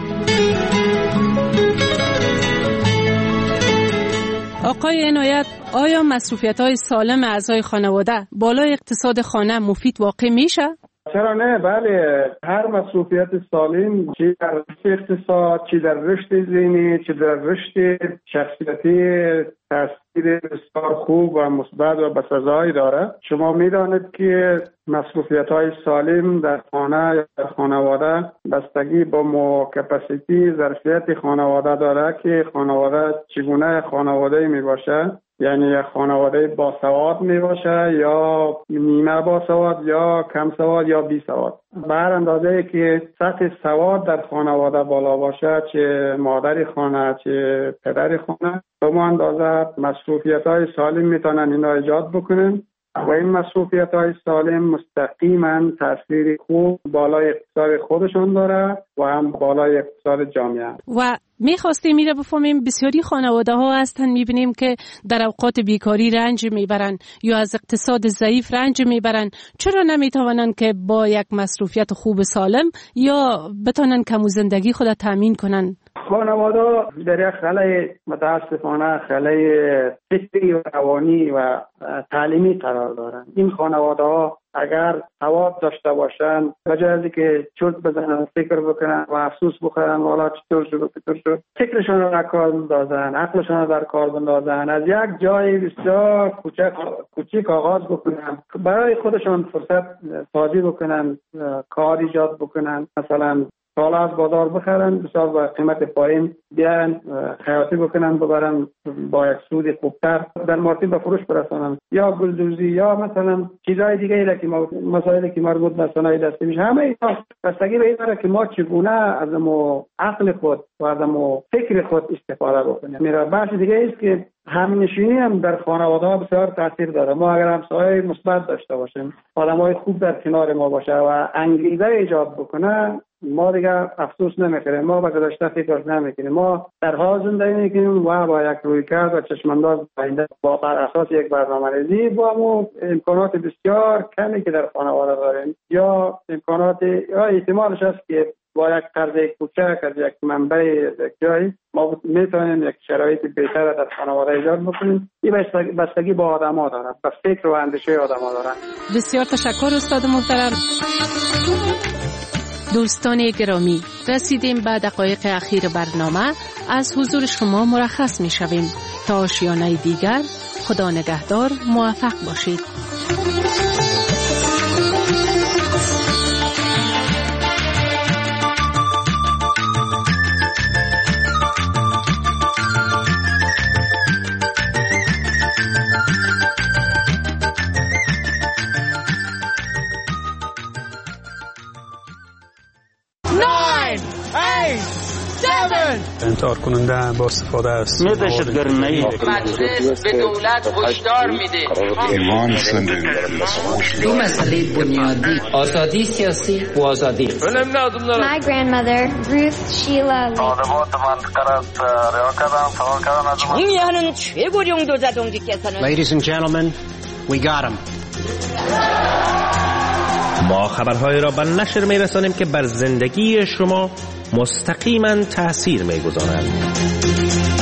آقای عنایت، آیا مصروفیت‌های سالم اعضای خانواده بالای اقتصاد خانه مفید واقع میشه؟ چرا نه؟ بله، هر مصروفیت سالم، چی در اقتصاد، چی در رشد ذهنی، چی در رشد شخصیتی، تاثیر بسیار خوب و مثبت و بسزایی داره. شما میدانید که مصروفیت‌های سالم در خانه یا در خانواده بستگی با کپاسیتی ظرفیت خانواده داره که خانواده چگونه خانواده می باشه. یعنی یک خانواده با سواد می باشه یا نیمه با سواد یا کم سواد یا بی سواد. به هر اندازه که سطح سواد در خانواده بالا باشه، چه مادر خانه چه پدر خانه، به اون اندازه مصروفیت‌های سالم میتونن اینا ایجاد بکنن و این مصروفیت‌های سالم مستقیما تاثیر خوب بالای اقتصاد خودشون داره و هم بالای اقتصاد جامعه. و میخواستیم میره بفهمیم بسیاری خانواده ها هستن میبینیم که در اوقات بیکاری رنج میبرن یا از اقتصاد ضعیف رنج میبرن. چرا نمیتوانن که با یک مصروفیت خوب سالم یا بتونن کم زندگی خود تامین کنن؟ خانواده در یک خلای متاسفانه خلای فکری و روانی و تعلیمی قرار دارند. این خانواده ها اگر سواد داشته باشن، بجای از که چرت بزنن، فکر بکنن و افسوس بخورن والا چطور شد، فکرشون رو در کار بندازن، عقلشون رو در کار بندازن، از یک جای بسیار کوچیک آغاز بکنن، برای خودشون فرصت سازی بکنن، کار ایجاد بکنن. مثلا سال از بازار بخرن، بسیار با قیمت پایین بیان خیاطی بکنن ببرن با یک سود خوبتر در مارکت به فروش برسانن، یا گلدوزی یا مثلا چیزهای دیگه ای که ما مسائلی که مربوط به صنایع دستی میشه، همه اینا بستگی به این داره که ما چگونه از عقل خود و از فکر خود استفاده بکنیم. میره بحث دیگه است که همنشینی هم در خانواده ها بسیار تاثیر داره. ما اگر همسایه مثبت داشته باشیم، آدمای خوب در کنار ما باشه و انگیزه ایجاد بکنه، ما دیگه افسوس نمیکنیم، ما به گذشته فکر نمیکنیم، ما در حال زندگی میکنیم و با یک رویکرد و چشمانداز با بر اساس یک برنامه‌ریزی با امکانات بسیار کمی که در خانواده داریم یا امکانات یا احتمالش هست که با یک قرض کوچک از یک منبع یک جایی ما میتونیم یک شرایط بهتر در خانواده ایجاد بکنیم. این بستگی با آدم‌ها داره، با فکر و اندیشه آدم‌ها داره. بسیار تشکر استاد محترم. دوستان گرامی، رسیدیم به دقایق اخیر برنامه. از حضور شما مرخص می شویم تا آشیانه دیگر. خدا نگهدار، موفق باشید. انتحار کننده با استفاده است. دهشتگرانه مجلس به دولت هشدار میده. دو مسئله بنیادی: آزادی سیاسی و آزادی. My grandmother, Ruth Sheila Lee. 총리하는 최고령 도자동지께서는 Ladies and gentlemen, we got him. ما خبرهای را به نشر می‌رسانیم که بر زندگی شما مستقیما تأثیر می‌گذارند.